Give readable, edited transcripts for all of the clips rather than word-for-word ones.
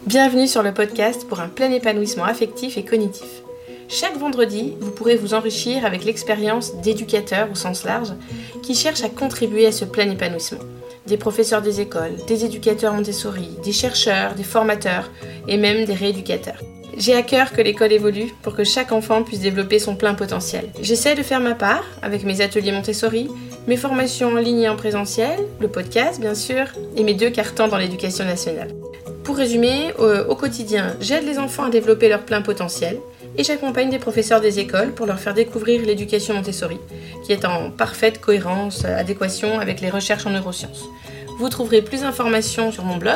Bienvenue sur le podcast pour un plein épanouissement affectif et cognitif. Chaque vendredi, vous pourrez vous enrichir avec l'expérience d'éducateurs au sens large qui cherchent à contribuer à ce plein épanouissement. Des professeurs des écoles, des éducateurs Montessori, des chercheurs, des formateurs et même des rééducateurs. J'ai à cœur que l'école évolue pour que chaque enfant puisse développer son plein potentiel. J'essaie de faire ma part avec mes ateliers Montessori, mes formations en ligne et en présentiel, le podcast bien sûr, et mes 2 cartons dans l'éducation nationale. Pour résumer, au quotidien, j'aide les enfants à développer leur plein potentiel et j'accompagne des professeurs des écoles pour leur faire découvrir l'éducation Montessori, qui est en parfaite cohérence, adéquation avec les recherches en neurosciences. Vous trouverez plus d'informations sur mon blog,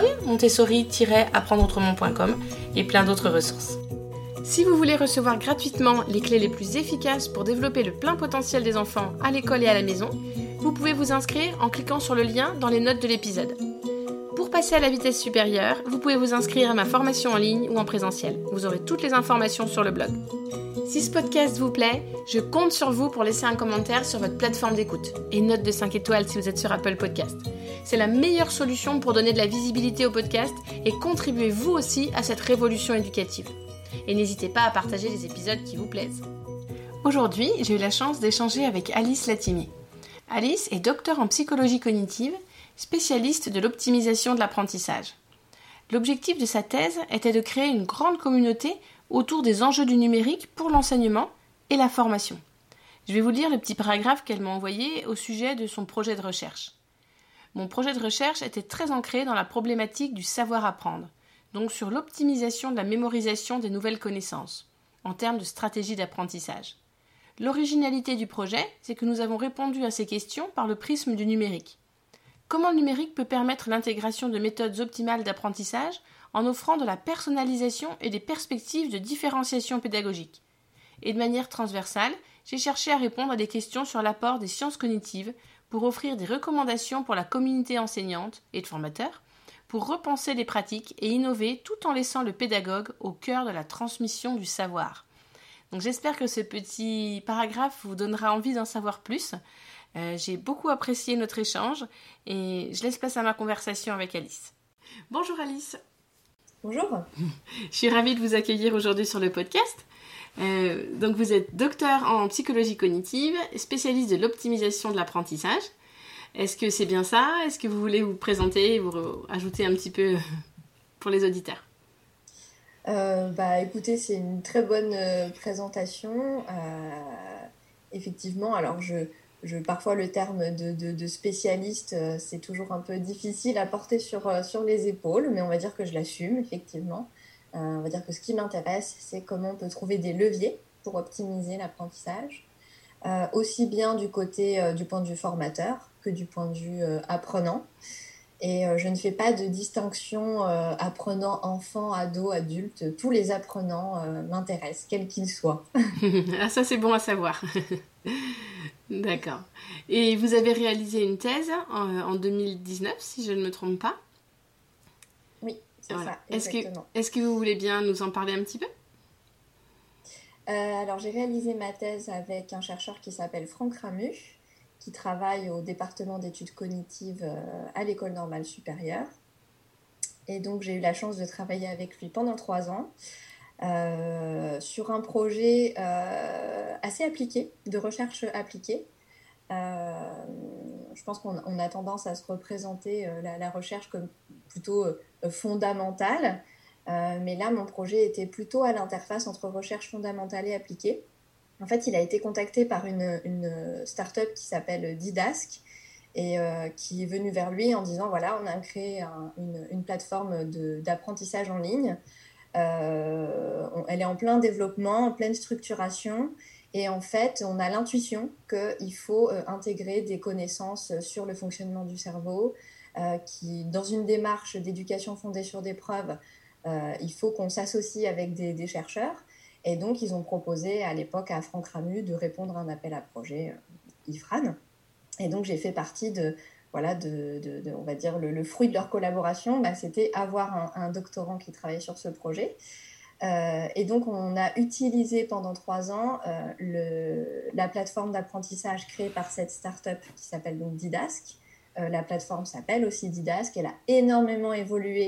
montessori-apprendreautrement.com et plein d'autres ressources. Si vous voulez recevoir gratuitement les clés les plus efficaces pour développer le plein potentiel des enfants à l'école et à la maison, vous pouvez vous inscrire en cliquant sur le lien dans les notes de l'épisode. Pour passer à la vitesse supérieure, vous pouvez vous inscrire à ma formation en ligne ou en présentiel. Vous aurez toutes les informations sur le blog. Si ce podcast vous plaît, je compte sur vous pour laisser un commentaire sur votre plateforme d'écoute et une note de 5 étoiles si vous êtes sur Apple Podcast. C'est la meilleure solution pour donner de la visibilité au podcast et contribuer vous aussi à cette révolution éducative. Et n'hésitez pas à partager les épisodes qui vous plaisent. Aujourd'hui, j'ai eu la chance d'échanger avec Alice Latimi. Alice est docteur en psychologie cognitive, spécialiste de l'optimisation de l'apprentissage. L'objectif de sa thèse était de créer une grande communauté autour des enjeux du numérique pour l'enseignement et la formation. Je vais vous lire le petit paragraphe qu'elle m'a envoyé au sujet de son projet de recherche. Mon projet de recherche était très ancré dans la problématique du savoir-apprendre, donc sur l'optimisation de la mémorisation des nouvelles connaissances, en termes de stratégie d'apprentissage. L'originalité du projet, c'est que nous avons répondu à ces questions par le prisme du numérique. Comment le numérique peut permettre l'intégration de méthodes optimales d'apprentissage en offrant de la personnalisation et des perspectives de différenciation pédagogique. Et de manière transversale, j'ai cherché à répondre à des questions sur l'apport des sciences cognitives pour offrir des recommandations pour la communauté enseignante et de formateurs, pour repenser les pratiques et innover tout en laissant le pédagogue au cœur de la transmission du savoir. Donc j'espère que ce petit paragraphe vous donnera envie d'en savoir plus. J'ai beaucoup apprécié notre échange et je laisse place à ma conversation avec Alice. Bonjour Alice. Bonjour. Je suis ravie de vous accueillir aujourd'hui sur le podcast. Donc vous êtes docteur en psychologie cognitive, spécialiste de l'optimisation de l'apprentissage. Est-ce que c'est bien ça ? Est-ce que vous voulez vous présenter et vous ajouter un petit peu pour les auditeurs ? Écoutez, c'est une très bonne présentation. Effectivement, alors parfois le terme de spécialiste, c'est toujours un peu difficile à porter sur les épaules, mais on va dire que je l'assume, effectivement. On va dire que ce qui m'intéresse, c'est comment on peut trouver des leviers pour optimiser l'apprentissage, aussi bien du point de vue formateur que du point de vue apprenant. Et je ne fais pas de distinction apprenant, enfant, ado, adulte. Tous les apprenants m'intéressent, quels qu'ils soient. Ah, ça c'est bon à savoir. D'accord. Et vous avez réalisé une thèse en 2019, si je ne me trompe pas. Oui, c'est ça, exactement. Est-ce que vous voulez bien nous en parler un petit peu ? Alors, j'ai réalisé ma thèse avec un chercheur qui s'appelle Franck Ramu, qui travaille au département d'études cognitives à l'École normale supérieure. Et donc, j'ai eu la chance de travailler avec lui pendant 3 ans sur un projet assez appliqué, de recherche appliquée. Je pense qu'on a tendance à se représenter la recherche comme plutôt fondamentale. Mais là, mon projet était plutôt à l'interface entre recherche fondamentale et appliquée. En fait, il a été contacté par une start-up qui s'appelle Didask et qui est venue vers lui en disant voilà, on a créé une plateforme d'apprentissage en ligne. Elle est en plein développement, en pleine structuration. Et en fait, on a l'intuition qu'il faut intégrer des connaissances sur le fonctionnement du cerveau, qui, dans une démarche d'éducation fondée sur des preuves, il faut qu'on s'associe avec des chercheurs. Et donc, ils ont proposé à l'époque à Franck Ramu de répondre à un appel à projet IFRAN. Et donc, j'ai fait partie on va dire, le fruit de leur collaboration, c'était avoir un doctorant qui travaillait sur ce projet. Et donc, on a utilisé pendant 3 ans la plateforme d'apprentissage créée par cette start-up qui s'appelle donc Didask. La plateforme s'appelle aussi Didask. Elle a énormément évolué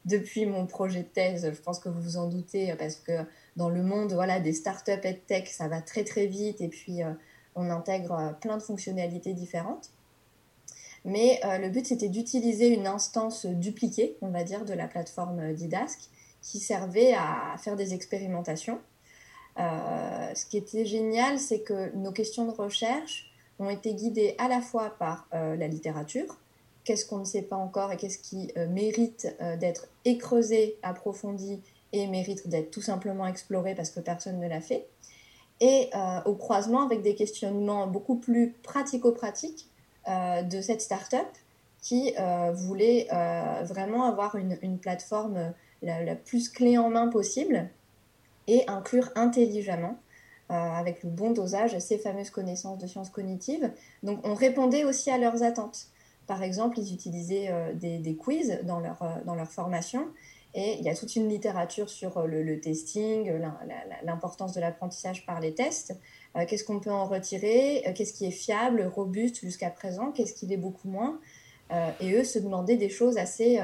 depuis mon projet de thèse. Je pense que vous vous en doutez, parce que dans le monde des startups EdTech, ça va très très vite et puis on intègre plein de fonctionnalités différentes. Mais le but, c'était d'utiliser une instance dupliquée, on va dire, de la plateforme Didask, qui servait à faire des expérimentations. Ce qui était génial, c'est que nos questions de recherche ont été guidées à la fois par la littérature, qu'est-ce qu'on ne sait pas encore et qu'est-ce qui mérite d'être écreusé, approfondi et mérite d'être tout simplement exploré parce que personne ne l'a fait, et au croisement avec des questionnements beaucoup plus pratico-pratiques de cette start-up qui voulait vraiment avoir une plateforme la plus clé en main possible et inclure intelligemment, avec le bon dosage, ces fameuses connaissances de sciences cognitives. Donc on répondait aussi à leurs attentes. Par exemple, ils utilisaient des quiz dans leur formation, et il y a toute une littérature sur le testing, l'importance de l'apprentissage par les tests. Qu'est-ce qu'on peut en retirer, qu'est-ce qui est fiable, robuste jusqu'à présent, qu'est-ce qui l'est beaucoup moins. Et eux se demandaient des choses assez,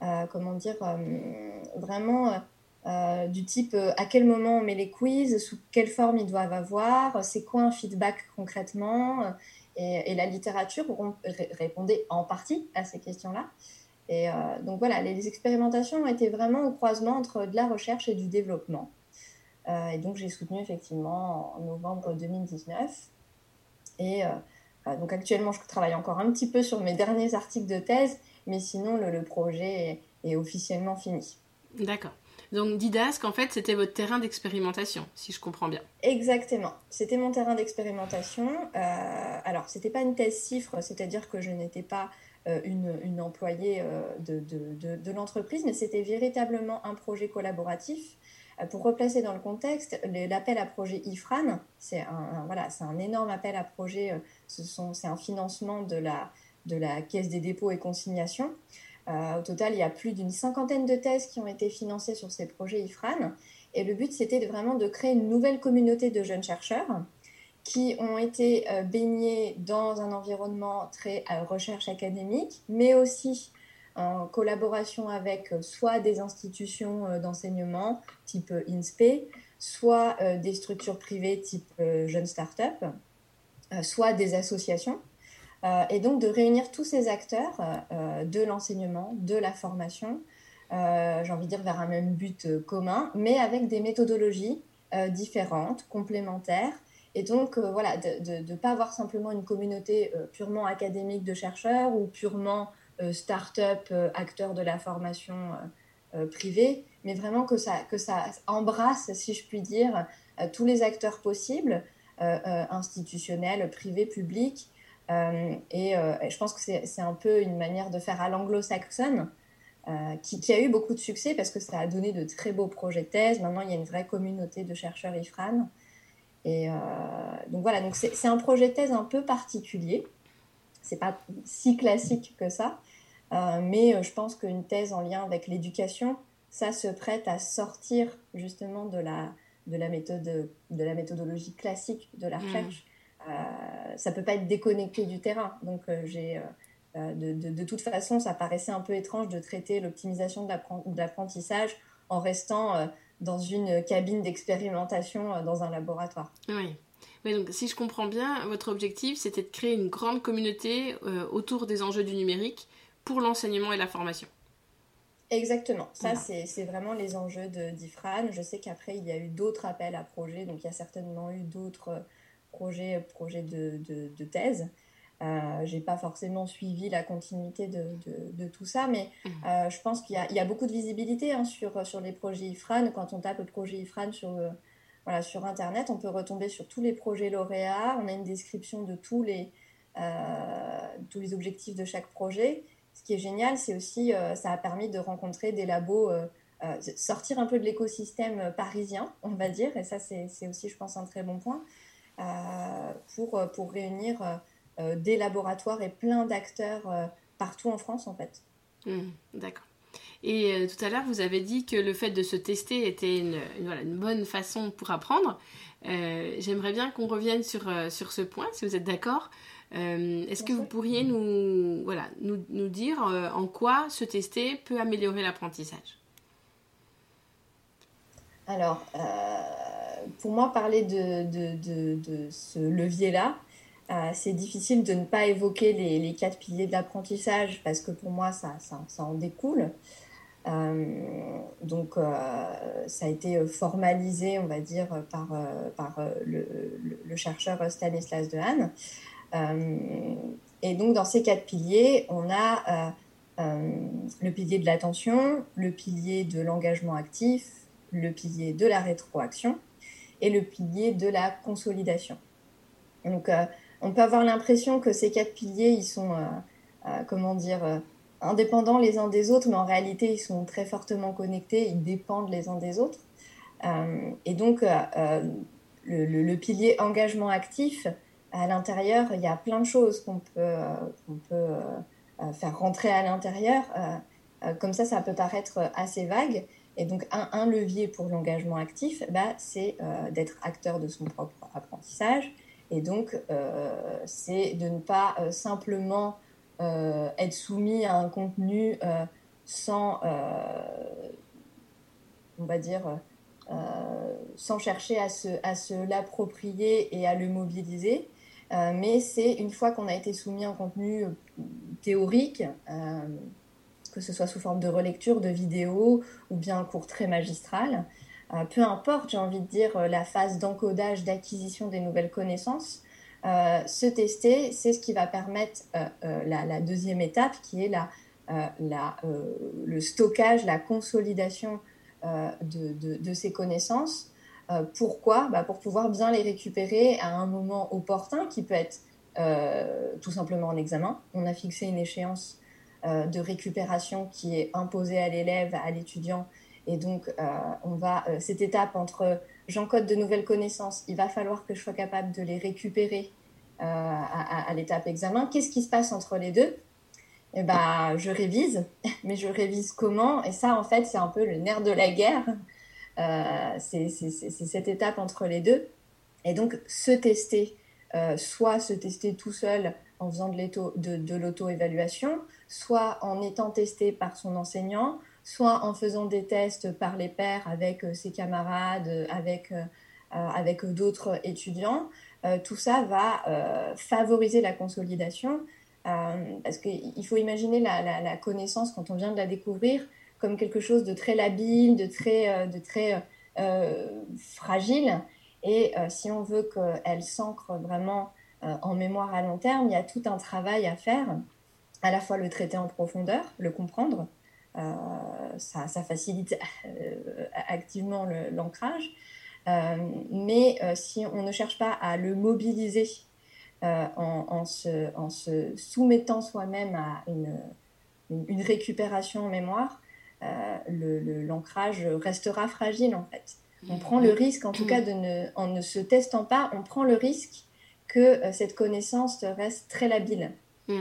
vraiment du type à quel moment on met les quiz, sous quelle forme ils doivent avoir, c'est quoi un feedback concrètement. Et la littérature répondait en partie à ces questions-là. Et donc voilà, les expérimentations ont été vraiment au croisement entre de la recherche et du développement. Et donc j'ai soutenu effectivement en novembre 2019. Et donc actuellement, je travaille encore un petit peu sur mes derniers articles de thèse, mais sinon le projet est officiellement fini. D'accord. Donc Didask, en fait, c'était votre terrain d'expérimentation, si je comprends bien. Exactement. C'était mon terrain d'expérimentation. Alors, c'était pas une thèse CIFRE, c'est-à-dire que je n'étais pas une employée de l'entreprise, mais c'était véritablement un projet collaboratif. Pour replacer dans le contexte, l'appel à projet IFRAN, c'est un énorme appel à projet. C'est un financement de la Caisse des dépôts et consignations. Au total, il y a plus d'une 50aine de thèses qui ont été financées sur ces projets IFRAN. Et le but, c'était vraiment de créer une nouvelle communauté de jeunes chercheurs qui ont été baignés dans un environnement très recherche académique, mais aussi en collaboration avec soit des institutions d'enseignement type INSPE, soit des structures privées type Jeunes Startup, soit des associations. Et donc de réunir tous ces acteurs de l'enseignement, de la formation, j'ai envie de dire vers un même but commun, mais avec des méthodologies différentes, complémentaires. Et donc de ne pas avoir simplement une communauté purement académique de chercheurs ou purement start-up, acteurs de la formation privée, mais vraiment que ça embrasse, si je puis dire, tous les acteurs possibles, institutionnels, privés, publics. Et je pense que c'est un peu une manière de faire à l'anglo-saxonne qui a eu beaucoup de succès parce que ça a donné de très beaux projets de thèse. Maintenant, il y a une vraie communauté de chercheurs IFRAN. Et donc voilà, donc c'est un projet de thèse un peu particulier. C'est pas si classique que ça, mais je pense qu'une thèse en lien avec l'éducation, ça se prête à sortir justement de la méthodologie classique de la recherche. Ça peut pas être déconnecté du terrain. Donc de toute façon, ça paraissait un peu étrange de traiter l'optimisation de l'apprentissage en restant dans une cabine d'expérimentation dans un laboratoire. Oui. Oui, donc si je comprends bien, votre objectif, c'était de créer une grande communauté autour des enjeux du numérique pour l'enseignement et la formation. Exactement. Ça, c'est vraiment les enjeux d'IFRAN. Je sais qu'après, il y a eu d'autres appels à projets, donc il y a certainement eu d'autres projets de thèse. J'ai pas forcément suivi la continuité de tout ça, mais je pense qu'il y a beaucoup de visibilité sur les projets IFRAN. Quand on tape le projet IFRAN sur Internet, on peut retomber sur tous les projets lauréats. On a une description de tous les objectifs de chaque projet. Ce qui est génial, c'est aussi ça a permis de rencontrer des labos, sortir un peu de l'écosystème parisien, on va dire, et ça c'est aussi, je pense, un très bon point, pour réunir des laboratoires et plein d'acteurs partout en France, en fait. D'accord. Et tout à l'heure, vous avez dit que le fait de se tester était une bonne façon pour apprendre. J'aimerais bien qu'on revienne sur ce point, si vous êtes d'accord. Est-ce que vous pourriez nous dire en quoi se tester peut améliorer l'apprentissage ? Alors, pour moi, parler de ce levier-là, c'est difficile de ne pas évoquer les 4 piliers de l'apprentissage parce que pour moi, ça en découle. Donc, ça a été formalisé, on va dire, par le chercheur Stanislas Dehaene. Et donc, dans ces 4 piliers, on a le pilier de l'attention, le pilier de l'engagement actif, le pilier de la rétroaction et le pilier de la consolidation. Donc, on peut avoir l'impression que ces 4 piliers, ils sont, indépendants les uns des autres, mais en réalité, ils sont très fortement connectés, ils dépendent les uns des autres. Et donc, le pilier engagement actif, à l'intérieur, il y a plein de choses qu'on peut faire rentrer à l'intérieur. Comme ça peut paraître assez vague. Et donc, un levier pour l'engagement actif, c'est d'être acteur de son propre apprentissage. Et donc, c'est de ne pas simplement être soumis à un contenu sans, on va dire, sans chercher à se l'approprier et à le mobiliser. Mais c'est une fois qu'on a été soumis à un contenu théorique, que ce soit sous forme de relecture, de vidéo ou bien un cours très magistral, peu importe, j'ai envie de dire, la phase d'encodage, d'acquisition des nouvelles connaissances, se tester, c'est ce qui va permettre la deuxième étape qui est le stockage, la consolidation de ces connaissances. Pourquoi ? Pour pouvoir bien les récupérer à un moment opportun qui peut être tout simplement en examen. On a fixé une échéance de récupération qui est imposée à l'élève, à l'étudiant. Et donc, cette étape entre j'encode de nouvelles connaissances, il va falloir que je sois capable de les récupérer à l'étape examen. Qu'est-ce qui se passe entre les deux ? Je révise, mais je révise comment ? Et ça, en fait, c'est un peu le nerf de la guerre. C'est cette étape entre les deux. Et donc, se tester, soit se tester tout seul en faisant de l'auto-évaluation, soit en étant testé par son enseignant, soit en faisant des tests par les pairs avec ses camarades, avec d'autres étudiants. Tout ça va favoriser la consolidation parce qu'il faut imaginer la connaissance quand on vient de la découvrir comme quelque chose de très labile, de très fragile. Et si on veut qu'elle s'ancre vraiment en mémoire à long terme, il y a tout un travail à faire, à la fois le traiter en profondeur, le comprendre, ça facilite activement l'ancrage, mais si on ne cherche pas à le mobiliser en se soumettant soi-même à une récupération en mémoire, l'ancrage restera fragile en fait. On prend le risque, en tout cas, en ne se testant pas, on prend le risque que cette connaissance reste très labile.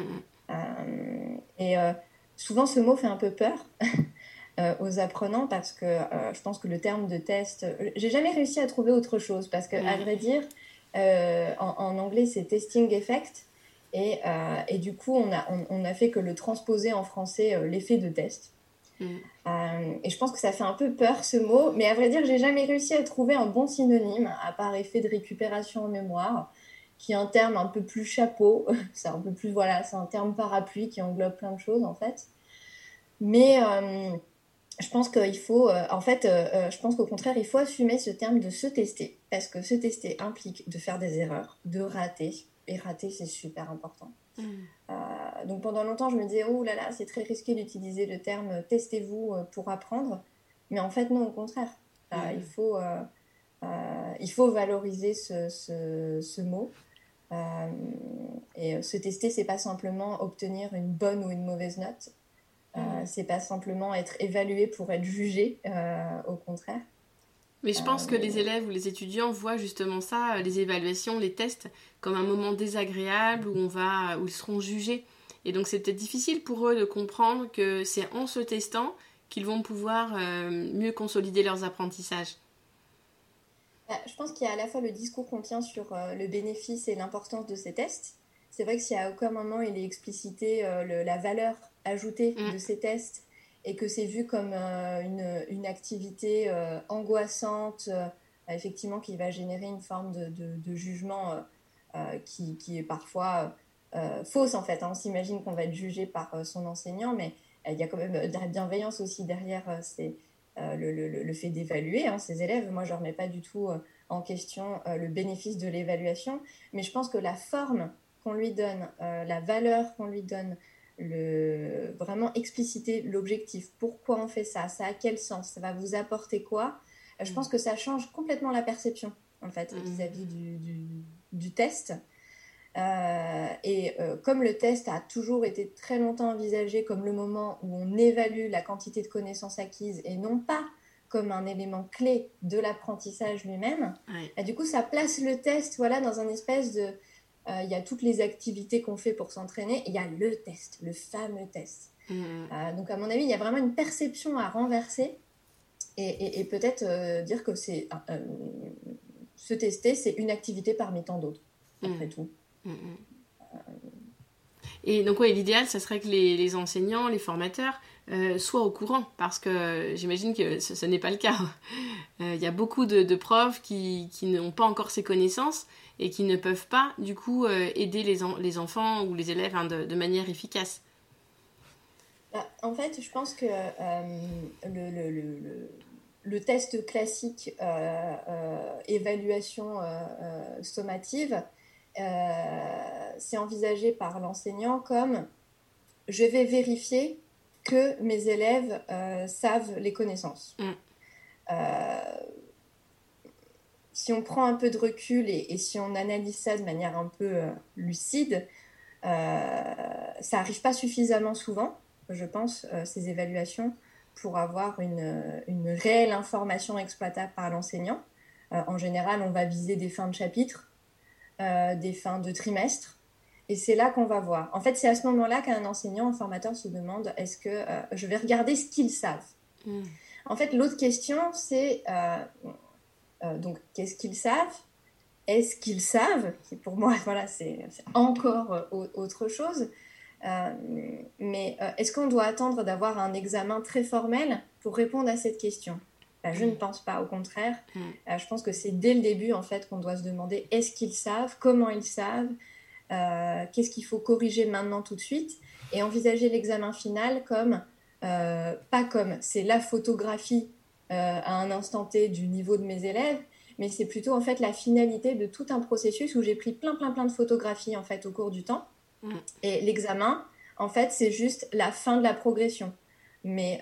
Souvent, ce mot fait un peu peur aux apprenants parce que je pense que le terme de test... j'ai jamais réussi à trouver autre chose parce que, à vrai dire, en anglais, c'est testing effect. Et du coup, on a fait que le transposer en français, l'effet de test. Et je pense que ça fait un peu peur ce mot, mais à vrai dire, j'ai jamais réussi à trouver un bon synonyme à part effet de récupération en mémoire, qui est un terme un peu plus chapeau. C'est un peu plus c'est un terme parapluie qui englobe plein de choses en fait. Mais je pense qu'il faut, je pense qu'au contraire, il faut assumer ce terme de se tester, parce que se tester implique de faire des erreurs, de rater, et rater c'est super important. Donc pendant longtemps je me disais oh là là c'est très risqué d'utiliser le terme testez-vous pour apprendre, mais en fait non, au contraire il faut valoriser ce mot et se tester, c'est pas simplement obtenir une bonne ou une mauvaise note, c'est pas simplement être évalué pour être jugé, au contraire. Mais je pense que les élèves ou les étudiants voient justement ça, les évaluations, les tests, comme un moment désagréable où ils seront jugés. Et donc c'est peut-être difficile pour eux de comprendre que c'est en se testant qu'ils vont pouvoir mieux consolider leurs apprentissages. Je pense qu'il y a à la fois le discours qu'on tient sur le bénéfice et l'importance de ces tests. C'est vrai que si à aucun moment il est explicité la valeur ajoutée de ces tests et que c'est vu comme une activité angoissante, effectivement, qui va générer une forme de jugement qui est parfois fausse, en fait. On s'imagine qu'on va être jugé par son enseignant, mais il y a quand même de la bienveillance aussi derrière le fait d'évaluer ses élèves. Moi, je ne remets pas du tout en question le bénéfice de l'évaluation, mais je pense que la forme qu'on lui donne, la valeur qu'on lui donne, vraiment expliciter l'objectif, pourquoi on fait ça a quel sens, ça va vous apporter quoi, je pense que ça change complètement la perception en fait vis-à-vis du test. Comme le test a toujours été très longtemps envisagé comme le moment où on évalue la quantité de connaissances acquises et non pas comme un élément clé de l'apprentissage lui-même, du coup ça place le test dans un espèce de... Il y a toutes les activités qu'on fait pour s'entraîner, et il y a le test, le fameux test. Donc à mon avis, il y a vraiment une perception à renverser et peut-être dire que se tester, c'est une activité parmi tant d'autres, après tout. Et donc l'idéal, ça serait que les enseignants, les formateurs soient au courant, parce que j'imagine que ce n'est pas le cas. Il y a beaucoup de profs qui n'ont pas encore ces connaissances et qui ne peuvent pas, du coup, aider les enfants ou les élèves de manière efficace. En fait, je pense que le test classique évaluation sommative, c'est envisagé par l'enseignant comme je vais vérifier que mes élèves savent les connaissances. Si on prend un peu de recul et si on analyse ça de manière un peu lucide, ça n'arrive pas suffisamment souvent, je pense, ces évaluations, pour avoir une réelle information exploitable par l'enseignant. En général, on va viser des fins de chapitre, des fins de trimestre, et c'est là qu'on va voir. En fait, c'est à ce moment-là qu'un enseignant, un formateur se demande, est-ce que je vais regarder ce qu'ils savent. En fait, l'autre question, c'est donc, qu'est-ce qu'ils savent ? Est-ce qu'ils savent ? Pour moi, c'est encore autre chose. Mais est-ce qu'on doit attendre d'avoir un examen très formel pour répondre à cette question ? Je ne pense pas, au contraire. Je pense que c'est dès le début, en fait, qu'on doit se demander est-ce qu'ils savent ? Comment ils savent ? Qu'est-ce qu'il faut corriger maintenant tout de suite ? Et envisager l'examen final comme, pas comme c'est la photographie à un instant T du niveau de mes élèves, mais c'est plutôt en fait la finalité de tout un processus où j'ai pris plein de photographies en fait au cours du temps. Et l'examen, en fait, c'est juste la fin de la progression. Mais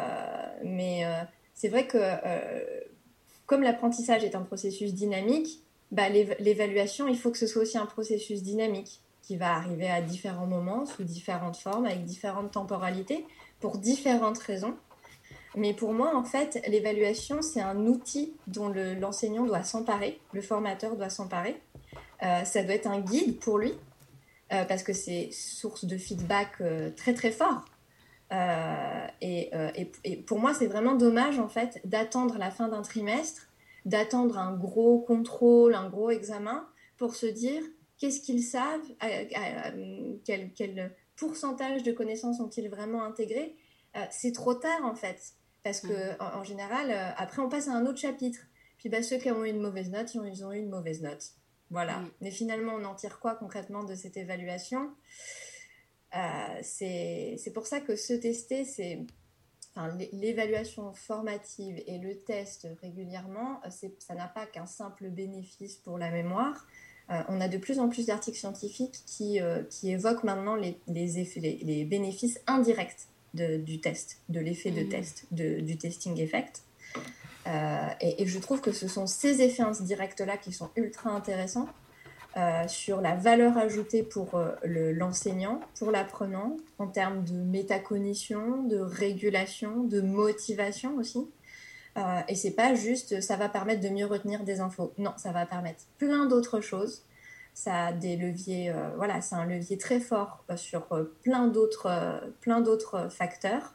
c'est vrai que comme l'apprentissage est un processus dynamique, l'évaluation, il faut que ce soit aussi un processus dynamique qui va arriver à différents moments, sous différentes formes, avec différentes temporalités, pour différentes raisons. Mais pour moi, en fait, l'évaluation, c'est un outil dont l'enseignant doit s'emparer, le formateur doit s'emparer. Ça doit être un guide pour lui, parce que c'est source de feedback très très fort. Et pour moi, c'est vraiment dommage, en fait, d'attendre la fin d'un trimestre, d'attendre un gros contrôle, un gros examen, pour se dire qu'est-ce qu'ils savent, quel pourcentage de connaissances ont-ils vraiment intégré. C'est trop tard, en fait. Parce qu'en général, après, on passe à un autre chapitre. Puis ceux qui ont eu une mauvaise note, ils ont eu une mauvaise note. Voilà. Mais finalement, on en tire quoi concrètement de cette évaluation ? C'est pour ça que se tester, l'évaluation formative et le test régulièrement, ça n'a pas qu'un simple bénéfice pour la mémoire. On a de plus en plus d'articles scientifiques qui évoquent maintenant les bénéfices indirects du test, de l'effet de test, du testing effect. Et je trouve que ce sont ces effets indirects-là qui sont ultra intéressants sur la valeur ajoutée pour l'enseignant, pour l'apprenant, en termes de métacognition, de régulation, de motivation aussi. Et c'est pas juste ça va permettre de mieux retenir des infos. Non, ça va permettre plein d'autres choses. Ça a des leviers, c'est un levier très fort sur plein d'autres facteurs.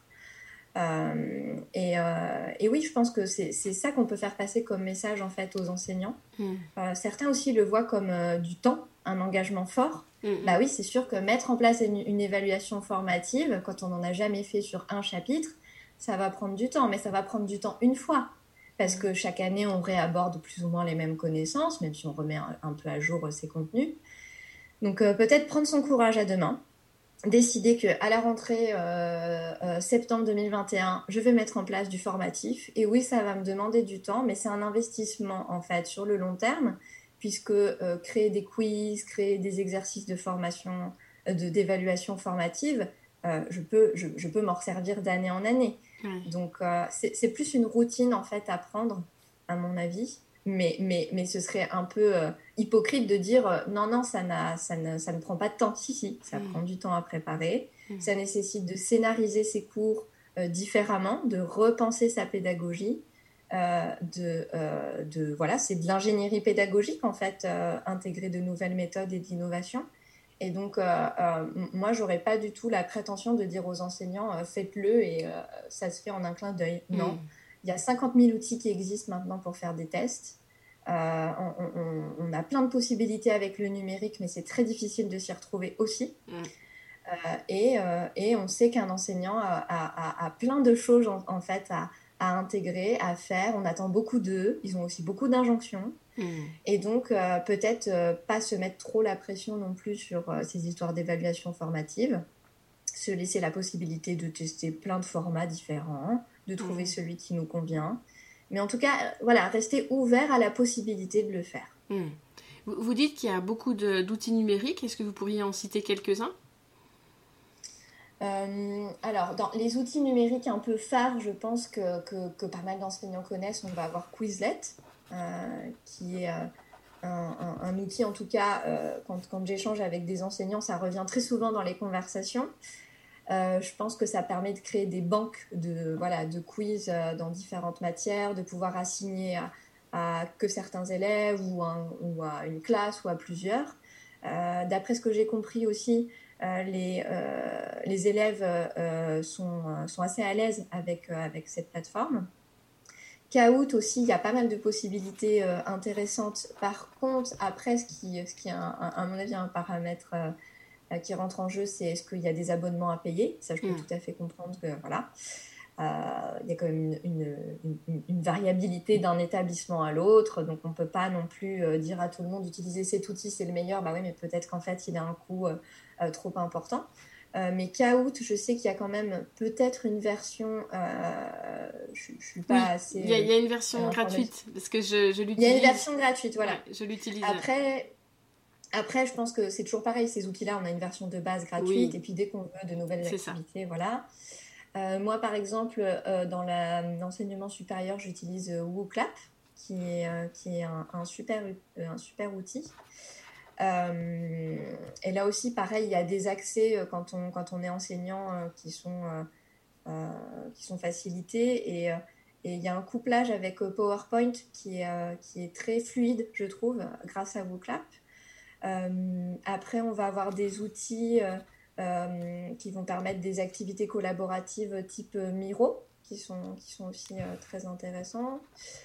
Et oui, je pense que c'est ça qu'on peut faire passer comme message en fait aux enseignants. Certains aussi le voient comme du temps, un engagement fort. Bah oui, c'est sûr que mettre en place une évaluation formative, quand on n'en a jamais fait sur un chapitre, ça va prendre du temps, mais ça va prendre du temps une fois. Parce que chaque année, on réaborde plus ou moins les mêmes connaissances, même si on remet un peu à jour ces contenus. Donc peut-être prendre son courage à deux mains, décider qu'à la rentrée septembre 2021, je vais mettre en place du formatif. Et oui, ça va me demander du temps, mais c'est un investissement en fait sur le long terme, puisque créer des quiz, créer des exercices de formation, d'évaluation formative, je peux m'en resservir d'année en année. Donc c'est plus une routine en fait à prendre, à mon avis. Mais ce serait un peu hypocrite de dire non, ça ne prend pas de temps. Si, ça prend du temps à préparer. Ça nécessite de scénariser ses cours différemment, de repenser sa pédagogie. Voilà, c'est de l'ingénierie pédagogique en fait, intégrer de nouvelles méthodes et d'innovation. Et donc, moi, j'aurais pas du tout la prétention de dire aux enseignants faites-le et ça se fait en un clin d'œil. Non. Il y a 50 000 outils qui existent maintenant pour faire des tests. On a plein de possibilités avec le numérique, mais c'est très difficile de s'y retrouver aussi. Et on sait qu'un enseignant a plein de choses en fait à intégrer, à faire. On attend beaucoup d'eux. Ils ont aussi beaucoup d'injonctions. Et donc, peut-être pas se mettre trop la pression non plus sur ces histoires d'évaluation formative. Se laisser la possibilité de tester plein de formats différents, de trouver celui qui nous convient. Mais en tout cas, voilà, rester ouvert à la possibilité de le faire. Vous dites qu'il y a beaucoup d'outils numériques. Est-ce que vous pourriez en citer quelques-uns ? Alors, dans les outils numériques un peu phares, je pense que pas mal d'enseignants connaissent. On va avoir Quizlet, qui est un outil, en tout cas, quand j'échange avec des enseignants, ça revient très souvent dans les conversations. Je pense que ça permet de créer des banques de quiz dans différentes matières, de pouvoir assigner à que certains élèves ou à une classe ou à plusieurs. D'après ce que j'ai compris aussi, les élèves sont assez à l'aise avec cette plateforme. Kahoot aussi, il y a pas mal de possibilités intéressantes. Par contre, après, ce qui est à mon avis un paramètre qui rentre en jeu, c'est est-ce qu'il y a des abonnements à payer. Ça, je peux tout à fait comprendre que voilà, il y a quand même une variabilité d'un établissement à l'autre, donc on ne peut pas non plus dire à tout le monde d'utiliser cet outil, c'est le meilleur. Bah oui, mais peut-être qu'en fait, il a un coût trop important. Mais Kahoot, je sais qu'il y a quand même peut-être une version. Je suis pas assez. Il y a une version gratuite parce que je l'utilise. Il y a une version gratuite, voilà. Ouais, je l'utilise. Après, je pense que c'est toujours pareil. Ces outils-là, on a une version de base gratuite, et puis dès qu'on veut de nouvelles activités, voilà. Moi, par exemple, dans l'enseignement supérieur, j'utilise WooClap, qui est un super outil. Et là aussi, pareil, il y a des accès quand on est enseignant qui sont facilités, et il y a un couplage avec PowerPoint qui est très fluide, je trouve, grâce à WooClap. Après, on va avoir des outils qui vont permettre des activités collaboratives type Miro, qui sont aussi très intéressants.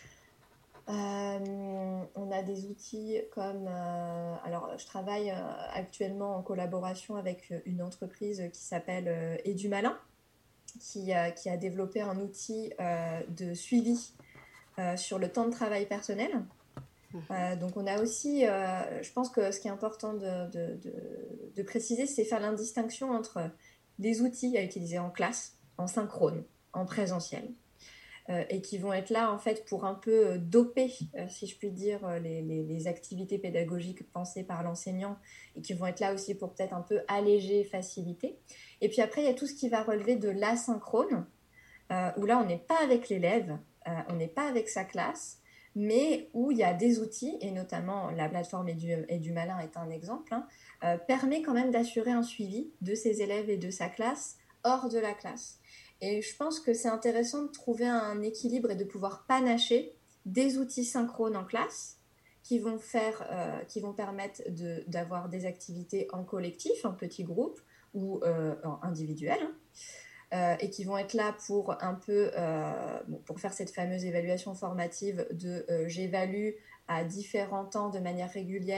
On a des outils comme... alors, je travaille actuellement en collaboration avec une entreprise qui s'appelle Edumalin, qui a développé un outil de suivi sur le temps de travail personnel. Donc on a aussi, je pense que ce qui est important de préciser, c'est faire l'indistinction entre des outils à utiliser en classe, en synchrone, en présentiel, et qui vont être là en fait pour un peu doper, si je puis dire, les activités pédagogiques pensées par l'enseignant, et qui vont être là aussi pour peut-être un peu alléger, faciliter. Et puis après, il y a tout ce qui va relever de l'asynchrone, où là on n'est pas avec l'élève, on n'est pas avec sa classe, mais où il y a des outils, et notamment la plateforme Edumalin est un exemple, permet quand même d'assurer un suivi de ses élèves et de sa classe hors de la classe. Et je pense que c'est intéressant de trouver un équilibre et de pouvoir panacher des outils synchrones en classe qui vont permettre d'avoir des activités en collectif, en petits groupes ou en individuel, et qui vont être là pour un peu pour faire cette fameuse évaluation formative de j'évalue à différents temps de manière régulière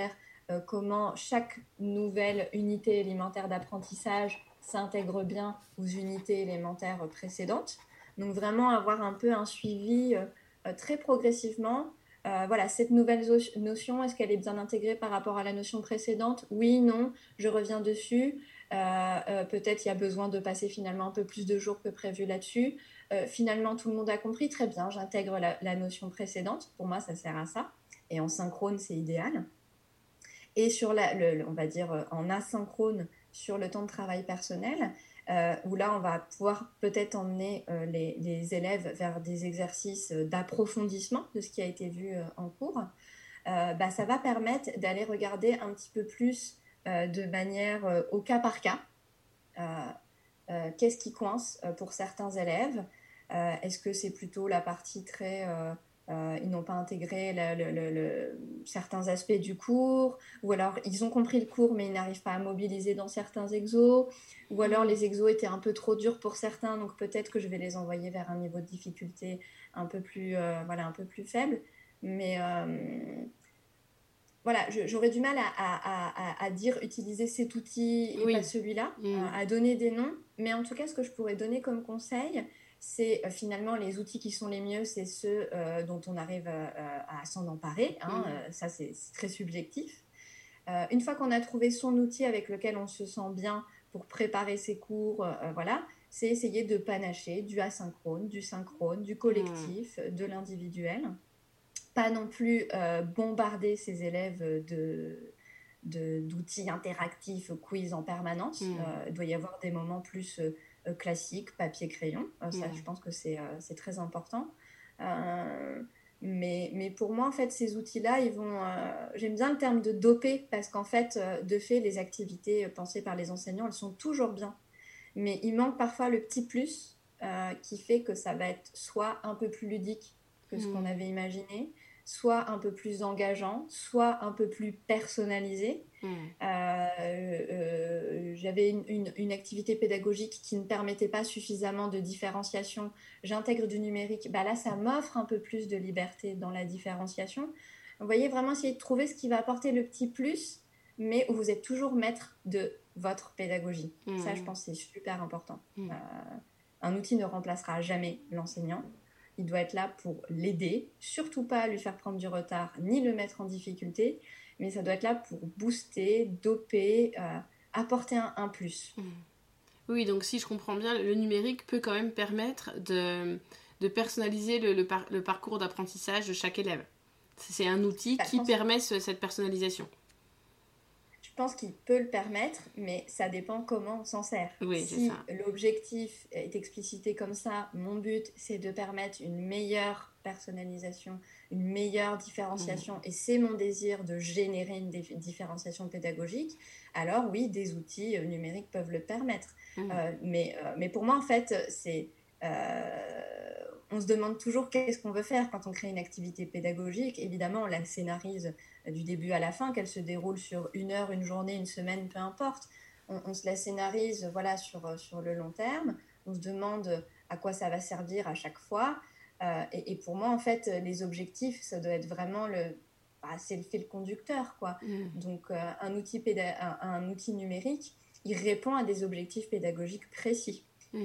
comment chaque nouvelle unité élémentaire d'apprentissage s'intègre bien aux unités élémentaires précédentes. Donc vraiment avoir un peu un suivi très progressivement. Voilà, cette nouvelle notion, est-ce qu'elle est bien intégrée par rapport à la notion précédente? Oui, non, je reviens dessus. Peut-être il y a besoin de passer finalement un peu plus de jours que prévu là-dessus. Finalement, tout le monde a compris, très bien, j'intègre la notion précédente. Pour moi, ça sert à ça. Et en synchrone, c'est idéal. Et sur on va dire en asynchrone, sur le temps de travail personnel, où là, on va pouvoir peut-être emmener les élèves vers des exercices d'approfondissement de ce qui a été vu en cours. Ça va permettre d'aller regarder un petit peu plus de manière au cas par cas. Qu'est-ce qui coince pour certains élèves? Est-ce que c'est plutôt la partie très... ils n'ont pas intégré certains aspects du cours, ou alors ils ont compris le cours mais ils n'arrivent pas à mobiliser dans certains exos, ou alors les exos étaient un peu trop durs pour certains, donc peut-être que je vais les envoyer vers un niveau de difficulté un peu plus, un peu plus faible. Mais voilà, j'aurais du mal à dire utiliser cet outil et pas celui-là, à donner des noms. Mais en tout cas, ce que je pourrais donner comme conseil, c'est finalement les outils qui sont les mieux, c'est ceux dont on arrive à s'en emparer. Ça, c'est très subjectif. Une fois qu'on a trouvé son outil avec lequel on se sent bien pour préparer ses cours, voilà, c'est essayer de panacher du asynchrone, du synchrone, du collectif, de l'individuel. Pas non plus bombarder ses élèves d'outils interactifs, quiz en permanence. Il doit y avoir des moments plus classiques, papier-crayon. Ça, je pense que c'est très important. Mais pour moi, en fait, ces outils-là, ils vont... j'aime bien le terme de doper parce qu'en fait, de fait, les activités pensées par les enseignants, elles sont toujours bien. Mais il manque parfois le petit plus qui fait que ça va être soit un peu plus ludique que ce qu'on avait imaginé, soit un peu plus engageant, soit un peu plus personnalisé. J'avais une activité pédagogique qui ne permettait pas suffisamment de différenciation. J'intègre du numérique. Là, ça m'offre un peu plus de liberté dans la différenciation. Vous voyez, vraiment essayer de trouver ce qui va apporter le petit plus, mais où vous êtes toujours maître de votre pédagogie. Ça, je pense que c'est super important. Un outil ne remplacera jamais l'enseignant. Il doit être là pour l'aider, surtout pas lui faire prendre du retard ni le mettre en difficulté, mais ça doit être là pour booster, doper, apporter un plus. Oui, donc si je comprends bien, le numérique peut quand même permettre de personnaliser le parcours d'apprentissage de chaque élève. C'est un outil qui permet cette personnalisation. Je pense qu'il peut le permettre, mais ça dépend comment on s'en sert. Oui, si l'objectif est explicité comme ça, mon but, c'est de permettre une meilleure personnalisation, une meilleure différenciation, et c'est mon désir de générer une différenciation pédagogique, alors oui, des outils numériques peuvent le permettre. Mais pour moi, en fait, c'est... on se demande toujours qu'est-ce qu'on veut faire quand on crée une activité pédagogique. Évidemment, on la scénarise du début à la fin, qu'elle se déroule sur une heure, une journée, une semaine, peu importe. On se la scénarise sur le long terme. On se demande à quoi ça va servir à chaque fois. Et pour moi, en fait, les objectifs, ça doit être vraiment c'est le fil conducteur, quoi. Donc, un outil numérique, il répond à des objectifs pédagogiques précis.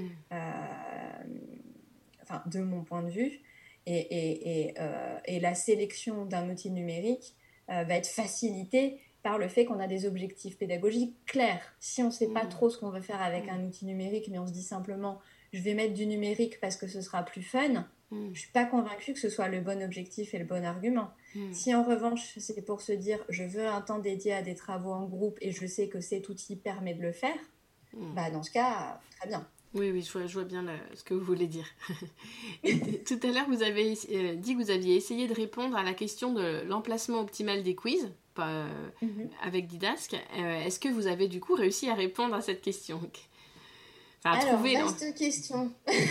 De mon point de vue, et la sélection d'un outil numérique va être facilitée par le fait qu'on a des objectifs pédagogiques clairs. Si on ne sait pas trop ce qu'on veut faire avec un outil numérique, mais on se dit simplement je vais mettre du numérique parce que ce sera plus fun, je ne suis pas convaincue que ce soit le bon objectif et le bon argument. Si en revanche c'est pour se dire je veux un temps dédié à des travaux en groupe et je sais que cet outil permet de le faire, dans ce cas, très bien. Oui, je vois bien ce que vous voulez dire. Tout à l'heure, vous avez dit que vous aviez essayé de répondre à la question de l'emplacement optimal des quiz avec Didasque. Est-ce que vous avez du coup réussi à répondre à cette question? Alors, vaste question.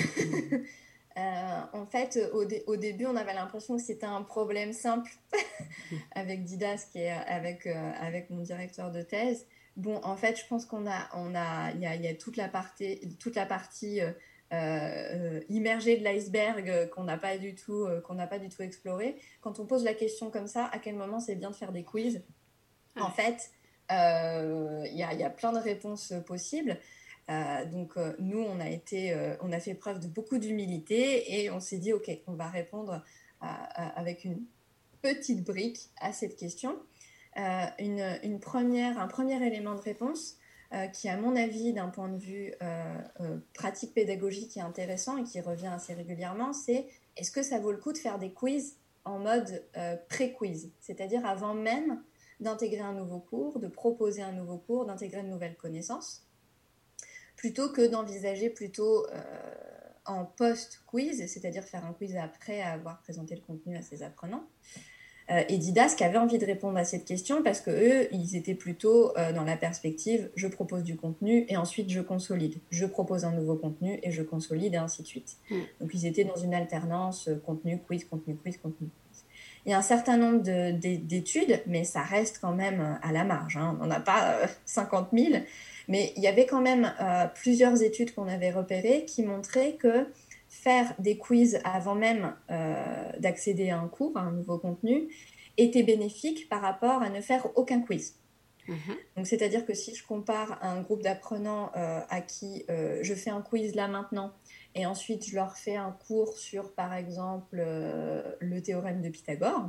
En fait, au début, on avait l'impression que c'était un problème simple avec Didasque et avec mon directeur de thèse. Bon, en fait, je pense il y a toute la partie immergée de l'iceberg qu'on n'a pas du tout explorée. Quand on pose la question comme ça, à quel moment c'est bien de faire des quiz? En fait, il y a plein de réponses possibles. Nous, on a fait preuve de beaucoup d'humilité et on s'est dit, OK, on va répondre avec une petite brique à cette question. Un premier élément de réponse qui, à mon avis, d'un point de vue pratique pédagogique est intéressant et qui revient assez régulièrement, c'est est-ce que ça vaut le coup de faire des quiz en mode pré-quiz, c'est-à-dire avant même d'intégrer un nouveau cours, de proposer un nouveau cours, d'intégrer une nouvelle connaissance, plutôt que d'envisager plutôt en post-quiz, c'est-à-dire faire un quiz après avoir présenté le contenu à ses apprenants. Et Didasque avait envie de répondre à cette question parce que eux, ils étaient plutôt dans la perspective je propose du contenu et ensuite je consolide. Je propose un nouveau contenu et je consolide et ainsi de suite. Donc ils étaient dans une alternance contenu, quiz, contenu, quiz, contenu, quiz. Il y a un certain nombre d'études, mais ça reste quand même à la marge. Hein. On n'en a pas 50 000, mais il y avait quand même plusieurs études qu'on avait repérées qui montraient que faire des quiz avant même d'accéder à un cours, à un nouveau contenu, était bénéfique par rapport à ne faire aucun quiz. Donc, c'est-à-dire que si je compare un groupe d'apprenants à qui je fais un quiz là maintenant et ensuite je leur fais un cours sur, par exemple, le théorème de Pythagore,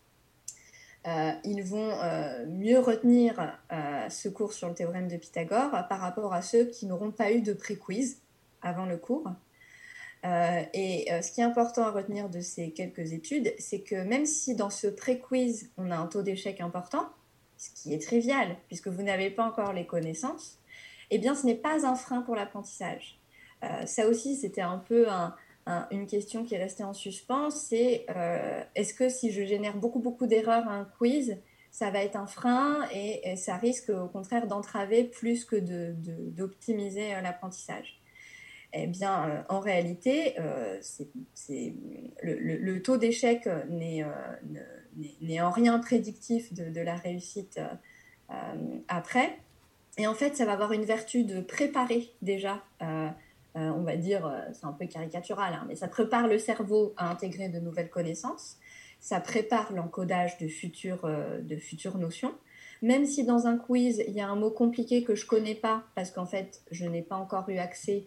ils vont mieux retenir ce cours sur le théorème de Pythagore par rapport à ceux qui n'auront pas eu de pré-quiz avant le cours. Ce qui est important à retenir de ces quelques études, c'est que même si dans ce pré-quiz, on a un taux d'échec important, ce qui est trivial, puisque vous n'avez pas encore les connaissances, eh bien, ce n'est pas un frein pour l'apprentissage. Ça aussi, c'était un peu une question qui est restée en suspens, c'est est-ce que si je génère beaucoup d'erreurs à un quiz, ça va être un frein et ça risque au contraire d'entraver plus que d'optimiser l'apprentissage. Eh bien, en réalité, le taux d'échec n'est en rien prédictif de la réussite après. Et en fait, ça va avoir une vertu de préparer déjà, on va dire, c'est un peu caricatural, hein, mais ça prépare le cerveau à intégrer de nouvelles connaissances. Ça prépare l'encodage de futures notions. Même si dans un quiz, il y a un mot compliqué que je ne connais pas, parce qu'en fait, je n'ai pas encore eu accès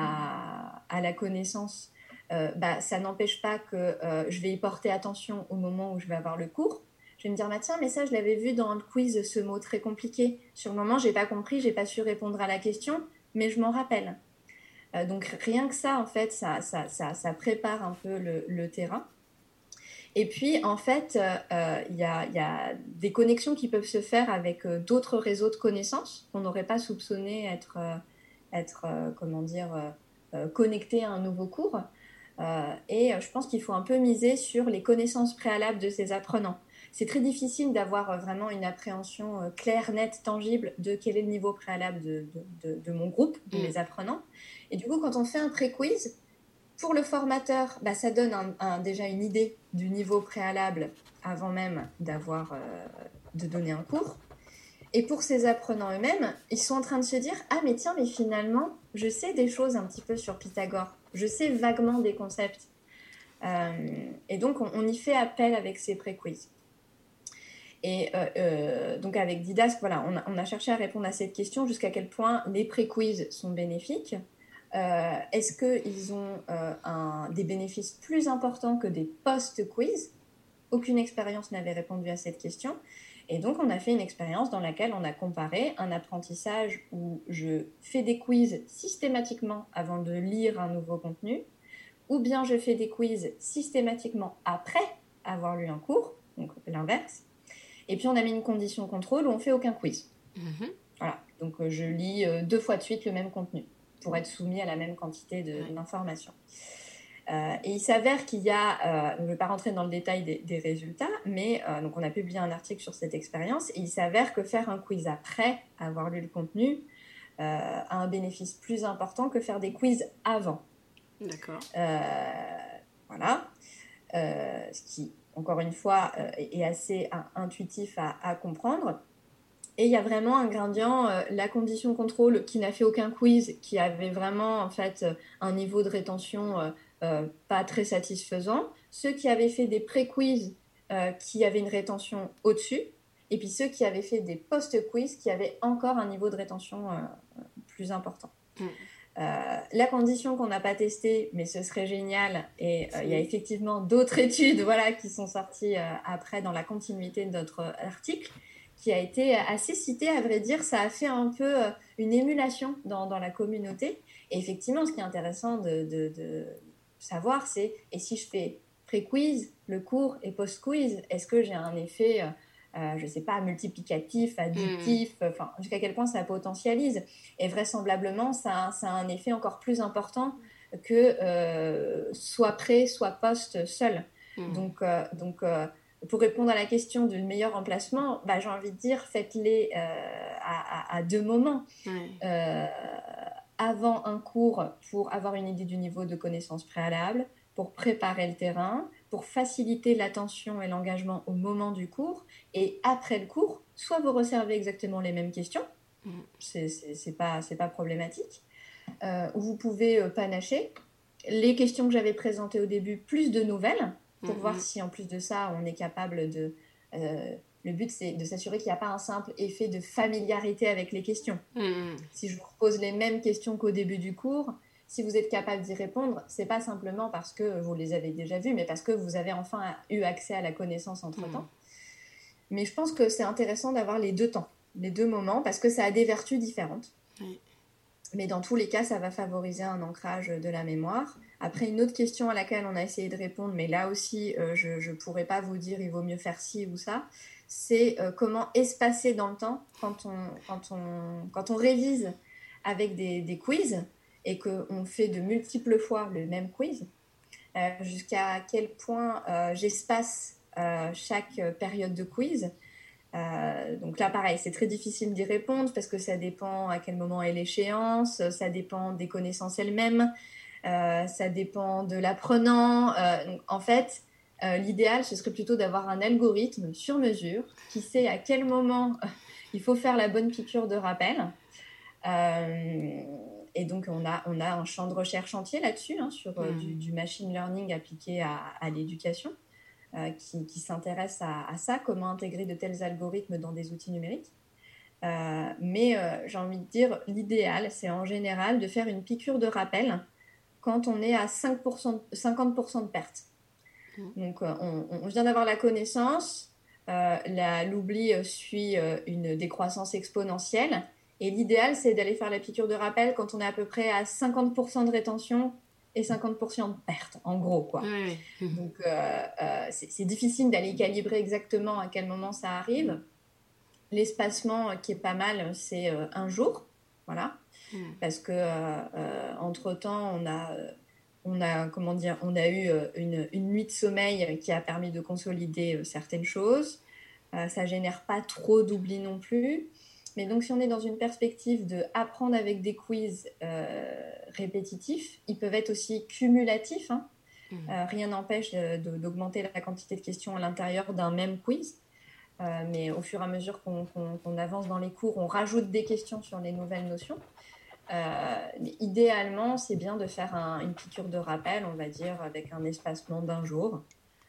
à la connaissance, ça n'empêche pas que je vais y porter attention au moment où je vais avoir le cours. Je vais me dire, tiens, mais ça, je l'avais vu dans le quiz, ce mot très compliqué. Sur le moment, j'ai pas compris, j'ai pas su répondre à la question, mais je m'en rappelle. Donc rien que ça, en fait, ça prépare un peu le terrain. Et puis, en fait, il y a des connexions qui peuvent se faire avec d'autres réseaux de connaissances qu'on n'aurait pas soupçonné être connecté à un nouveau cours. Et je pense qu'il faut un peu miser sur les connaissances préalables de ces apprenants. C'est très difficile d'avoir vraiment une appréhension claire, nette, tangible de quel est le niveau préalable de mon groupe, de mes apprenants. Et du coup, quand on fait un pré-quiz, pour le formateur, ça donne déjà une idée du niveau préalable avant même de donner un cours. Et pour ces apprenants eux-mêmes, ils sont en train de se dire « Ah, mais tiens, mais finalement, je sais des choses un petit peu sur Pythagore. Je sais vaguement des concepts. » Et donc, on y fait appel avec ces pré-quiz. Et donc, avec Didasque, voilà, on a cherché à répondre à cette question jusqu'à quel point les pré-quiz sont bénéfiques. Est-ce qu'ils ont des bénéfices plus importants que des post-quiz ? Aucune expérience n'avait répondu à cette question. Et donc, on a fait une expérience dans laquelle on a comparé un apprentissage où je fais des quiz systématiquement avant de lire un nouveau contenu, ou bien je fais des quiz systématiquement après avoir lu un cours, donc l'inverse. Et puis, on a mis une condition contrôle où on fait aucun quiz. Voilà. Donc, je lis 2 fois de suite le même contenu pour être soumis à la même quantité d'informations. Et il s'avère qu'il y a, je ne vais pas rentrer dans le détail des résultats, mais donc on a publié un article sur cette expérience, et il s'avère que faire un quiz après avoir lu le contenu a un bénéfice plus important que faire des quiz avant. D'accord. Voilà. Ce qui, encore une fois, est assez intuitif à comprendre. Et il y a vraiment un gradient, la condition contrôle qui n'a fait aucun quiz, qui avait vraiment en fait un niveau de rétention pas très satisfaisant. Ceux qui avaient fait des pré-quiz qui avaient une rétention au-dessus. et puis ceux qui avaient fait des post-quiz qui avaient encore un niveau de rétention plus important. La condition qu'on n'a pas testée, mais ce serait génial, et il y a effectivement d'autres études qui sont sorties après dans la continuité de notre article, qui a été assez citée, à vrai dire. Ça a fait un peu une émulation dans la communauté. Et effectivement, ce qui est intéressant de savoir, c'est et si je fais pré-quiz, le cours et post-quiz, est-ce que j'ai un effet, je ne sais pas, multiplicatif, additif, jusqu'à quel point ça potentialise. Et vraisemblablement, ça a un effet encore plus important que soit pré, soit post seul. Donc, pour répondre à la question du meilleur emplacement, j'ai envie de dire, faites-les à deux moments. Avant un cours, pour avoir une idée du niveau de connaissance préalable, pour préparer le terrain, pour faciliter l'attention et l'engagement au moment du cours. Et après le cours, soit vous resservez exactement les mêmes questions, c'est pas problématique, ou vous pouvez panacher les questions que j'avais présentées au début, plus de nouvelles, pour voir si en plus de ça, on est capable de... le but, c'est de s'assurer qu'il n'y a pas un simple effet de familiarité avec les questions. Si je vous repose les mêmes questions qu'au début du cours, si vous êtes capable d'y répondre, c'est pas simplement parce que vous les avez déjà vues, mais parce que vous avez enfin eu accès à la connaissance entre-temps. Mais je pense que c'est intéressant d'avoir les deux temps, les deux moments, parce que ça a des vertus différentes. Mais dans tous les cas, ça va favoriser un ancrage de la mémoire. Après, une autre question à laquelle on a essayé de répondre, mais là aussi, je ne pourrais pas vous dire il vaut mieux faire ci ou ça, c'est comment espacer dans le temps quand on révise avec des quiz et qu'on fait de multiples fois le même quiz, jusqu'à quel point j'espace chaque période de quiz. Donc là, pareil, c'est très difficile d'y répondre parce que ça dépend à quel moment est l'échéance, ça dépend des connaissances elles-mêmes, ça dépend de l'apprenant. Donc, en fait, l'idéal, ce serait plutôt d'avoir un algorithme sur mesure qui sait à quel moment il faut faire la bonne piqûre de rappel. Et donc, on a un champ de recherche entier là-dessus, sur du machine learning appliqué à l'éducation. Qui s'intéresse à ça, comment intégrer de tels algorithmes dans des outils numériques. Mais j'ai envie de dire, l'idéal, c'est en général de faire une piqûre de rappel quand on est à 50% de perte. Donc, on vient d'avoir la connaissance, l'oubli suit une décroissance exponentielle, et l'idéal, c'est d'aller faire la piqûre de rappel quand on est à peu près à 50% de rétention et 50% de perte, en gros, quoi. Donc, c'est difficile d'aller calibrer exactement à quel moment ça arrive. L'espacement qui est pas mal, c'est un jour, voilà. Parce que entre-temps, on a eu une nuit de sommeil qui a permis de consolider certaines choses. Ça génère pas trop d'oubli non plus. Mais donc, si on est dans une perspective d'apprendre avec des quiz répétitifs, ils peuvent être aussi cumulatifs. Rien n'empêche d'augmenter la quantité de questions à l'intérieur d'un même quiz. Mais au fur et à mesure qu'on avance dans les cours, on rajoute des questions sur les nouvelles notions. Mais idéalement, c'est bien de faire une piqûre de rappel, on va dire, avec un espacement d'un jour.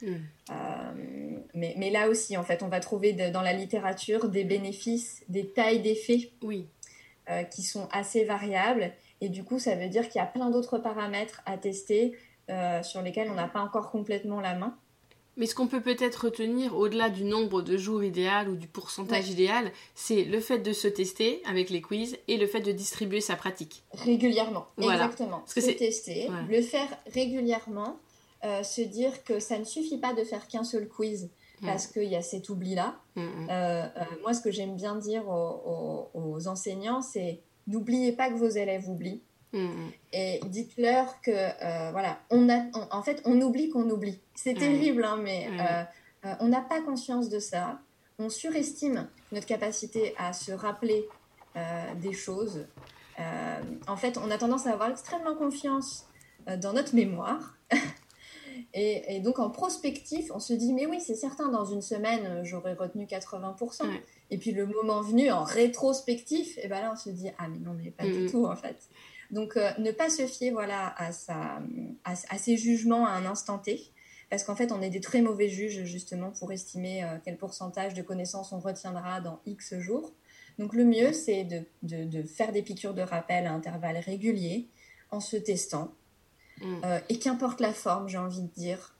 Mais là aussi, en fait, on va trouver dans la littérature des bénéfices, des tailles d'effets qui sont assez variables. Et du coup, ça veut dire qu'il y a plein d'autres paramètres à tester sur lesquels on n'a pas encore complètement la main. Mais ce qu'on peut peut-être retenir, au-delà du nombre de jours idéal ou du pourcentage idéal, c'est le fait de se tester avec les quiz et le fait de distribuer sa pratique. Régulièrement, exactement. Se tester, le faire régulièrement, se dire que ça ne suffit pas de faire qu'un seul quiz parce qu'il y a cet oubli-là. Moi, ce que j'aime bien dire aux enseignants, c'est n'oubliez pas que vos élèves oublient. Et dites-leur que en fait on oublie qu'on oublie. C'est terrible, mais on n'a pas conscience de ça. On surestime notre capacité à se rappeler des choses. En fait, on a tendance à avoir extrêmement confiance dans notre mémoire. Et donc en prospectif, on se dit mais oui, c'est certain, dans une semaine j'aurais retenu 80%. Et puis le moment venu, en rétrospectif, et ben là on se dit ah mais non, mais pas du tout en fait. Donc, ne pas se fier à ses jugements à un instant T, parce qu'en fait, on est des très mauvais juges, justement, pour estimer quel pourcentage de connaissances on retiendra dans X jours. Donc, le mieux, c'est de faire des piqûres de rappel à intervalles réguliers, en se testant. Et qu'importe la forme, j'ai envie de dire,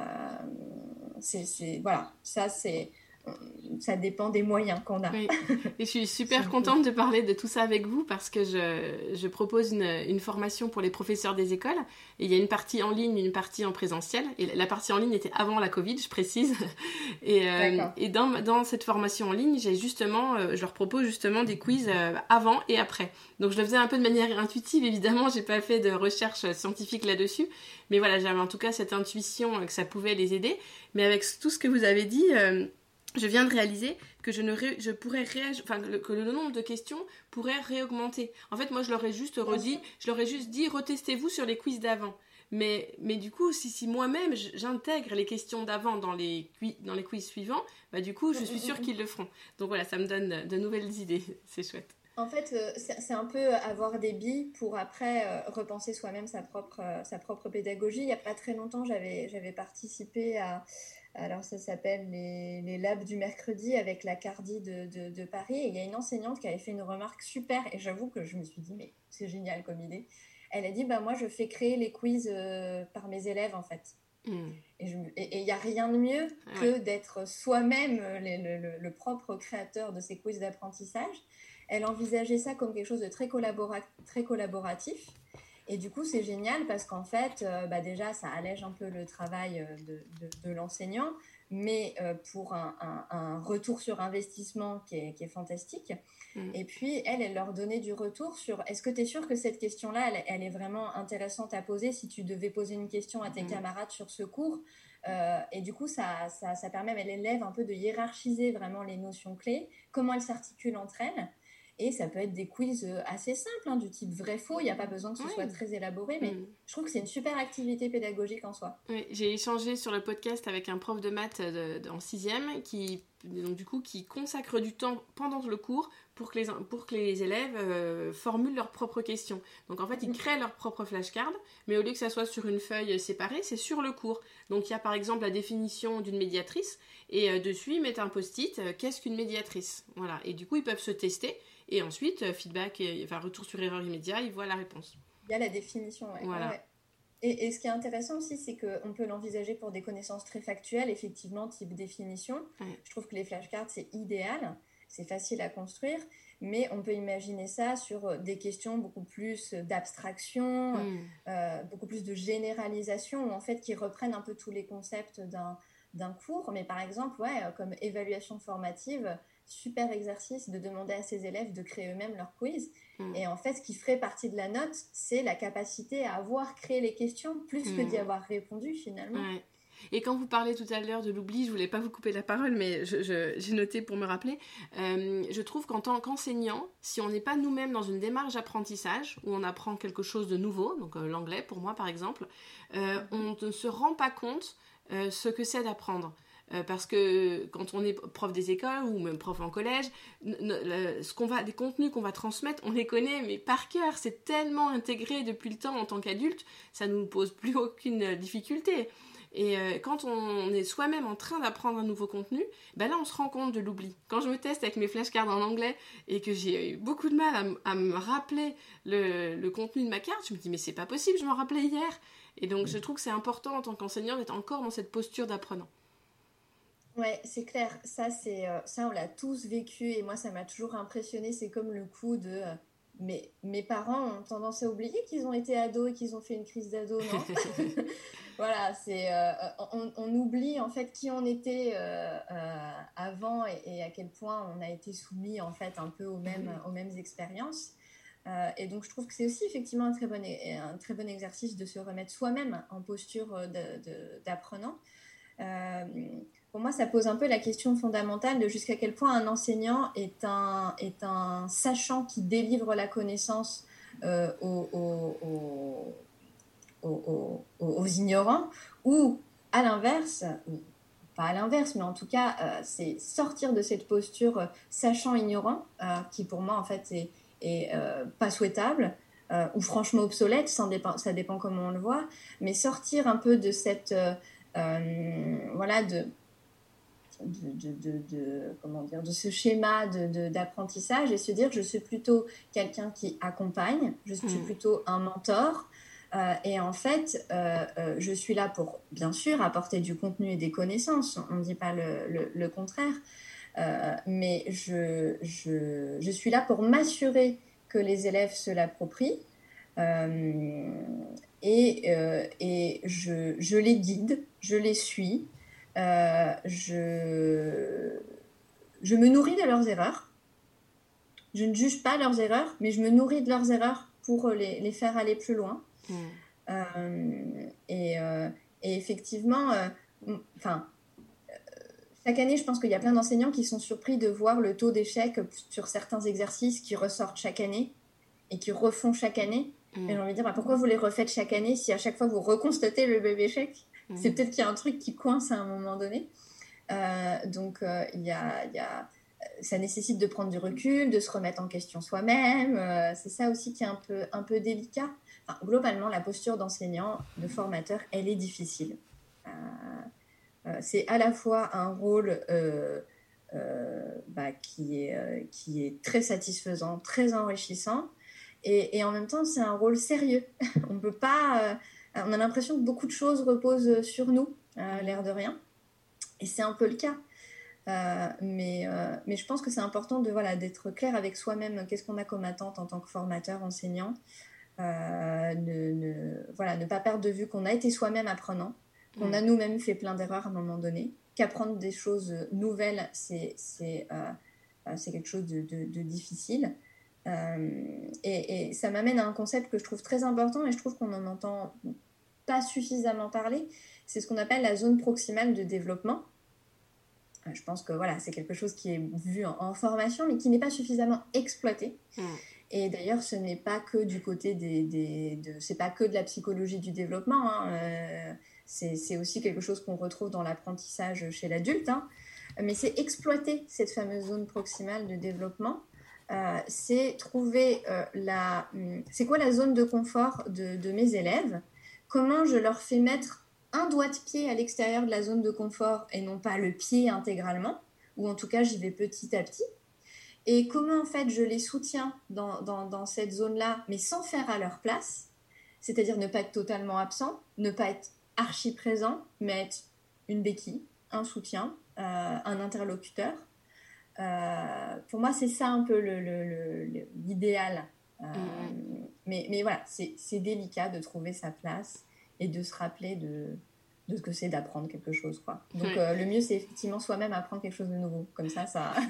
voilà, ça dépend des moyens qu'on a. Oui. Et je suis super contente de parler de tout ça avec vous parce que je propose une formation pour les professeurs des écoles. Et il y a une partie en ligne, une partie en présentiel. Et la partie en ligne était avant la Covid, je précise. Et dans cette formation en ligne, je leur propose justement des quiz avant et après. Donc je le faisais un peu de manière intuitive, évidemment, j'ai pas fait de recherche scientifique là-dessus. Mais voilà, j'avais en tout cas cette intuition que ça pouvait les aider. Mais avec tout ce que vous avez dit... je viens de réaliser que que le nombre de questions pourrait réaugmenter. En fait, moi, je leur ai juste dit, retestez-vous sur les quiz d'avant. Mais du coup, si moi-même, j'intègre les questions d'avant dans les quiz suivants, bah du coup, je suis sûre qu'ils le feront. Donc voilà, ça me donne de nouvelles idées. C'est chouette. En fait, c'est un peu avoir des billes pour après repenser soi-même sa propre pédagogie. Il n'y a pas très longtemps, j'avais participé à... Alors, ça s'appelle les labs du mercredi avec la Cardi de Paris. Et il y a une enseignante qui avait fait une remarque super. Et j'avoue que je me suis dit, mais c'est génial comme idée. Elle a dit, moi, je fais créer les quiz par mes élèves, en fait. Et il n'y a rien de mieux que d'être soi-même le propre créateur de ces quiz d'apprentissage. Elle envisageait ça comme quelque chose de très collaboratif. Et du coup, c'est génial parce qu'en fait, déjà, ça allège un peu le travail de l'enseignant, mais pour un retour sur investissement qui est fantastique. Et puis, elle leur donnait du retour sur est-ce que tu es sûr que cette question-là, elle est vraiment intéressante à poser si tu devais poser une question à tes camarades sur ce cours. Et du coup, ça permet à l'élève un peu de hiérarchiser vraiment les notions clés, comment elles s'articulent entre elles. Et ça peut être des quiz assez simples, du type vrai-faux. Il n'y a pas besoin que ce soit très élaboré, mais je trouve que c'est une super activité pédagogique en soi. Oui, j'ai échangé sur le podcast avec un prof de maths en 6e qui consacre du temps pendant le cours pour que les élèves formulent leurs propres questions. Donc en fait, ils créent leur propre flashcard, mais au lieu que ça soit sur une feuille séparée, c'est sur le cours. Donc il y a par exemple la définition d'une médiatrice, et dessus, ils mettent un post-it, qu'est-ce qu'une médiatrice ? Voilà. Et du coup, ils peuvent se tester. Et ensuite, retour sur erreur immédiat, ils voient la réponse. Il y a la définition, Voilà. Ouais. Et ce qui est intéressant aussi, c'est qu'on peut l'envisager pour des connaissances très factuelles, effectivement, type définition. Je trouve que les flashcards, c'est idéal, c'est facile à construire, mais on peut imaginer ça sur des questions beaucoup plus d'abstraction, beaucoup plus de généralisation, en fait, qui reprennent un peu tous les concepts d'un cours. Mais par exemple, comme évaluation formative, super exercice de demander à ses élèves de créer eux-mêmes leur quiz. Et en fait, ce qui ferait partie de la note, c'est la capacité à avoir créé les questions plus que d'y avoir répondu finalement. Ouais. Et quand vous parlez tout à l'heure de l'oubli, je voulais pas vous couper la parole, mais j'ai noté pour me rappeler, je trouve qu'en tant qu'enseignant, si on n'est pas nous-mêmes dans une démarche d'apprentissage, où on apprend quelque chose de nouveau, donc l'anglais pour moi par exemple, on ne se rend pas compte ce que c'est d'apprendre. Parce que quand on est prof des écoles ou même prof en collège, les contenus qu'on va transmettre, on les connaît mais par cœur, c'est tellement intégré depuis le temps en tant qu'adulte, ça ne nous pose plus aucune difficulté. Et quand on est soi-même en train d'apprendre un nouveau contenu, là on se rend compte de l'oubli. Quand je me teste avec mes flashcards en anglais et que j'ai eu beaucoup de mal à me rappeler le contenu de ma carte, je me dis mais c'est pas possible, je m'en rappelais hier. Et donc je trouve que c'est important en tant qu'enseignant d'être encore dans cette posture d'apprenant. Ouais, c'est clair. Ça, on l'a tous vécu et moi, ça m'a toujours impressionné. C'est comme le coup de... mais mes parents ont tendance à oublier qu'ils ont été ados et qu'ils ont fait une crise d'ado, non? Voilà, on oublie en fait qui on était avant et à quel point on a été soumis en fait un peu aux mêmes expériences. Et donc, je trouve que c'est aussi effectivement un très bon exercice de se remettre soi-même en posture d'apprenant. Pour moi, ça pose un peu la question fondamentale de jusqu'à quel point un enseignant est un sachant qui délivre la connaissance aux ignorants, ou à l'inverse, pas à l'inverse, mais en tout cas, c'est sortir de cette posture sachant-ignorant, qui pour moi, en fait, est pas souhaitable, ou franchement obsolète, ça dépend comment on le voit, mais sortir un peu de cette voilà, comment dire, de ce schéma d'apprentissage et se dire je suis plutôt quelqu'un qui accompagne, je suis plutôt un mentor. Et en fait, je suis là pour, bien sûr, apporter du contenu et des connaissances. On ne dit pas le contraire. Mais je suis là pour m'assurer que les élèves se l'approprient. Et je les guide, je les suis. Je me nourris de leurs erreurs. Je ne juge pas leurs erreurs, mais je me nourris de leurs erreurs pour les faire aller plus loin. Et effectivement, chaque année, je pense qu'il y a plein d'enseignants qui sont surpris de voir le taux d'échec sur certains exercices qui ressortent chaque année et qui refont chaque année. Et j'ai envie de dire, pourquoi vous les refaites chaque année si à chaque fois vous reconstatez le même échec? C'est peut-être qu'il y a un truc qui coince à un moment donné. Donc, ça nécessite de prendre du recul, de se remettre en question soi-même. C'est ça aussi qui est un peu délicat. Enfin, globalement, la posture d'enseignant, de formateur, elle est difficile. C'est à la fois un rôle qui est très satisfaisant, très enrichissant, et en même temps, c'est un rôle sérieux. On peut pas... on a l'impression que beaucoup de choses reposent sur nous, l'air de rien. Et c'est un peu le cas. Mais je pense que c'est important d'être clair avec soi-même. Qu'est-ce qu'on a comme attente en tant que formateur, enseignant, ne pas perdre de vue qu'on a été soi-même apprenant, qu'on a nous-mêmes fait plein d'erreurs à un moment donné, qu'apprendre des choses nouvelles, c'est quelque chose de difficile. Et ça m'amène à un concept que je trouve très important et je trouve qu'on n'en entend pas suffisamment parler. C'est ce qu'on appelle la zone proximale de développement. Je pense que c'est quelque chose qui est vu en formation, mais qui n'est pas suffisamment exploité. Et d'ailleurs, ce n'est pas que du côté c'est pas que de la psychologie du développement. C'est aussi quelque chose qu'on retrouve dans l'apprentissage chez l'adulte. Mais c'est exploiter cette fameuse zone proximale de développement. C'est trouver c'est quoi la zone de confort de mes élèves. Comment je leur fais mettre un doigt de pied à l'extérieur de la zone de confort et non pas le pied intégralement, ou en tout cas j'y vais petit à petit. Et comment en fait je les soutiens dans cette zone-là, mais sans faire à leur place, c'est-à-dire ne pas être totalement absent, ne pas être archi présent, mais être une béquille, un soutien, un interlocuteur. Pour moi, c'est ça un peu l'idéal. Mais voilà, c'est délicat de trouver sa place et de se rappeler de ce que c'est d'apprendre quelque chose, quoi. Donc, le mieux, c'est effectivement soi-même apprendre quelque chose de nouveau. Comme ça...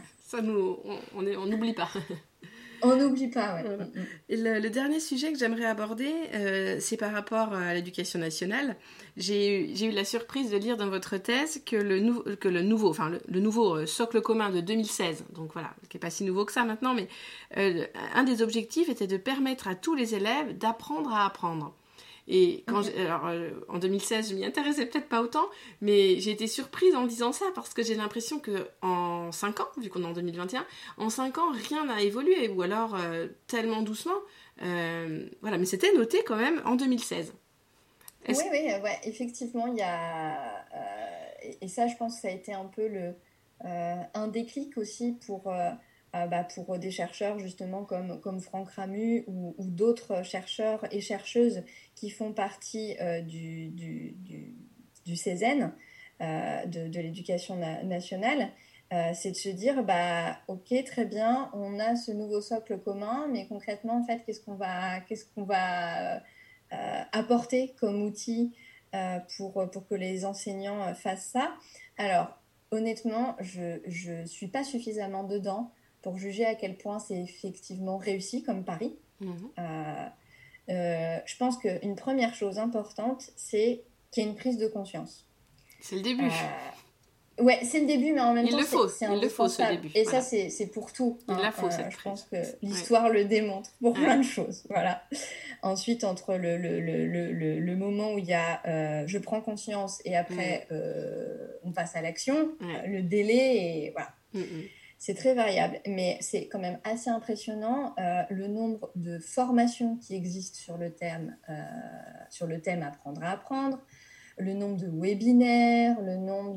on n'oublie pas. On n'oublie pas, ouais. Voilà. Et le dernier sujet que j'aimerais aborder, c'est par rapport à l'éducation nationale. J'ai eu la surprise de lire dans votre thèse que le nouveau socle commun de 2016, donc voilà, qui n'est pas si nouveau que ça maintenant, mais un des objectifs était de permettre à tous les élèves d'apprendre à apprendre. Et en 2016, je m'y intéressais peut-être pas autant, mais j'ai été surprise en lisant ça parce que j'ai l'impression qu'en 5 ans, vu qu'on est en 2021, en 5 ans, rien n'a évolué, ou alors tellement doucement. Mais c'était noté quand même en 2016. Oui, effectivement, il y a... et ça, je pense que ça a été un peu un déclic aussi pour des chercheurs justement comme Franck Ramu ou d'autres chercheurs et chercheuses qui font partie du CESEN, de l'éducation nationale, c'est de se dire, ok, très bien, on a ce nouveau socle commun, mais concrètement, en fait, qu'est-ce qu'on va apporter comme outil pour que les enseignants fassent ça? Alors, honnêtement, je suis pas suffisamment dedans pour juger à quel point c'est effectivement réussi comme pari. Je pense qu'une première chose importante, c'est qu'il y ait une prise de conscience. C'est le début. Ouais, c'est le début, mais en même temps, c'est il le faut, ce début. Et voilà. Ça, c'est pour tout. Il la faut, cette je pense que l'histoire le démontre pour plein de choses. Voilà. Ensuite, entre le moment où il y a je prends conscience et après on passe à l'action, le délai, et voilà. C'est très variable, mais c'est quand même assez impressionnant le nombre de formations qui existent sur le thème apprendre à apprendre, le nombre de webinaires, le nombre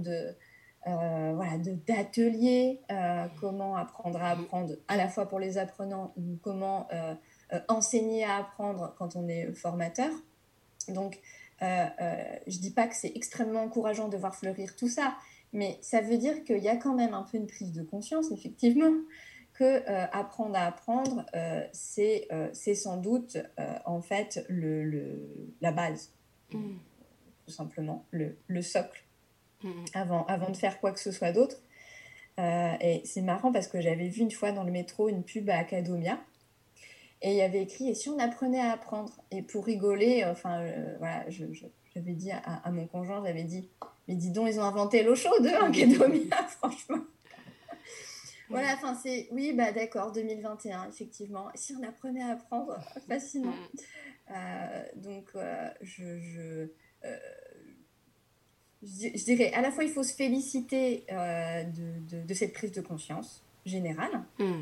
d'ateliers, comment apprendre à apprendre à la fois pour les apprenants ou comment enseigner à apprendre quand on est formateur. Donc, je dis pas que c'est extrêmement encourageant de voir fleurir tout ça, mais ça veut dire qu'il y a quand même un peu une prise de conscience, effectivement, que apprendre à apprendre, c'est sans doute en fait la base, tout simplement, le socle, avant de faire quoi que ce soit d'autre. Et c'est marrant parce que j'avais vu une fois dans le métro une pub à Academia. Et il y avait écrit « Et si on apprenait à apprendre ?» Et pour rigoler, voilà, j'avais dit à mon conjoint, j'avais dit « Mais dis donc, ils ont inventé l'eau chaude, hein, Academia, franchement. » Voilà, enfin c'est... Oui, bah d'accord, 2021, effectivement. Et si on apprenait à apprendre, fascinant. Donc, je dirais, à la fois, il faut se féliciter de cette prise de conscience générale.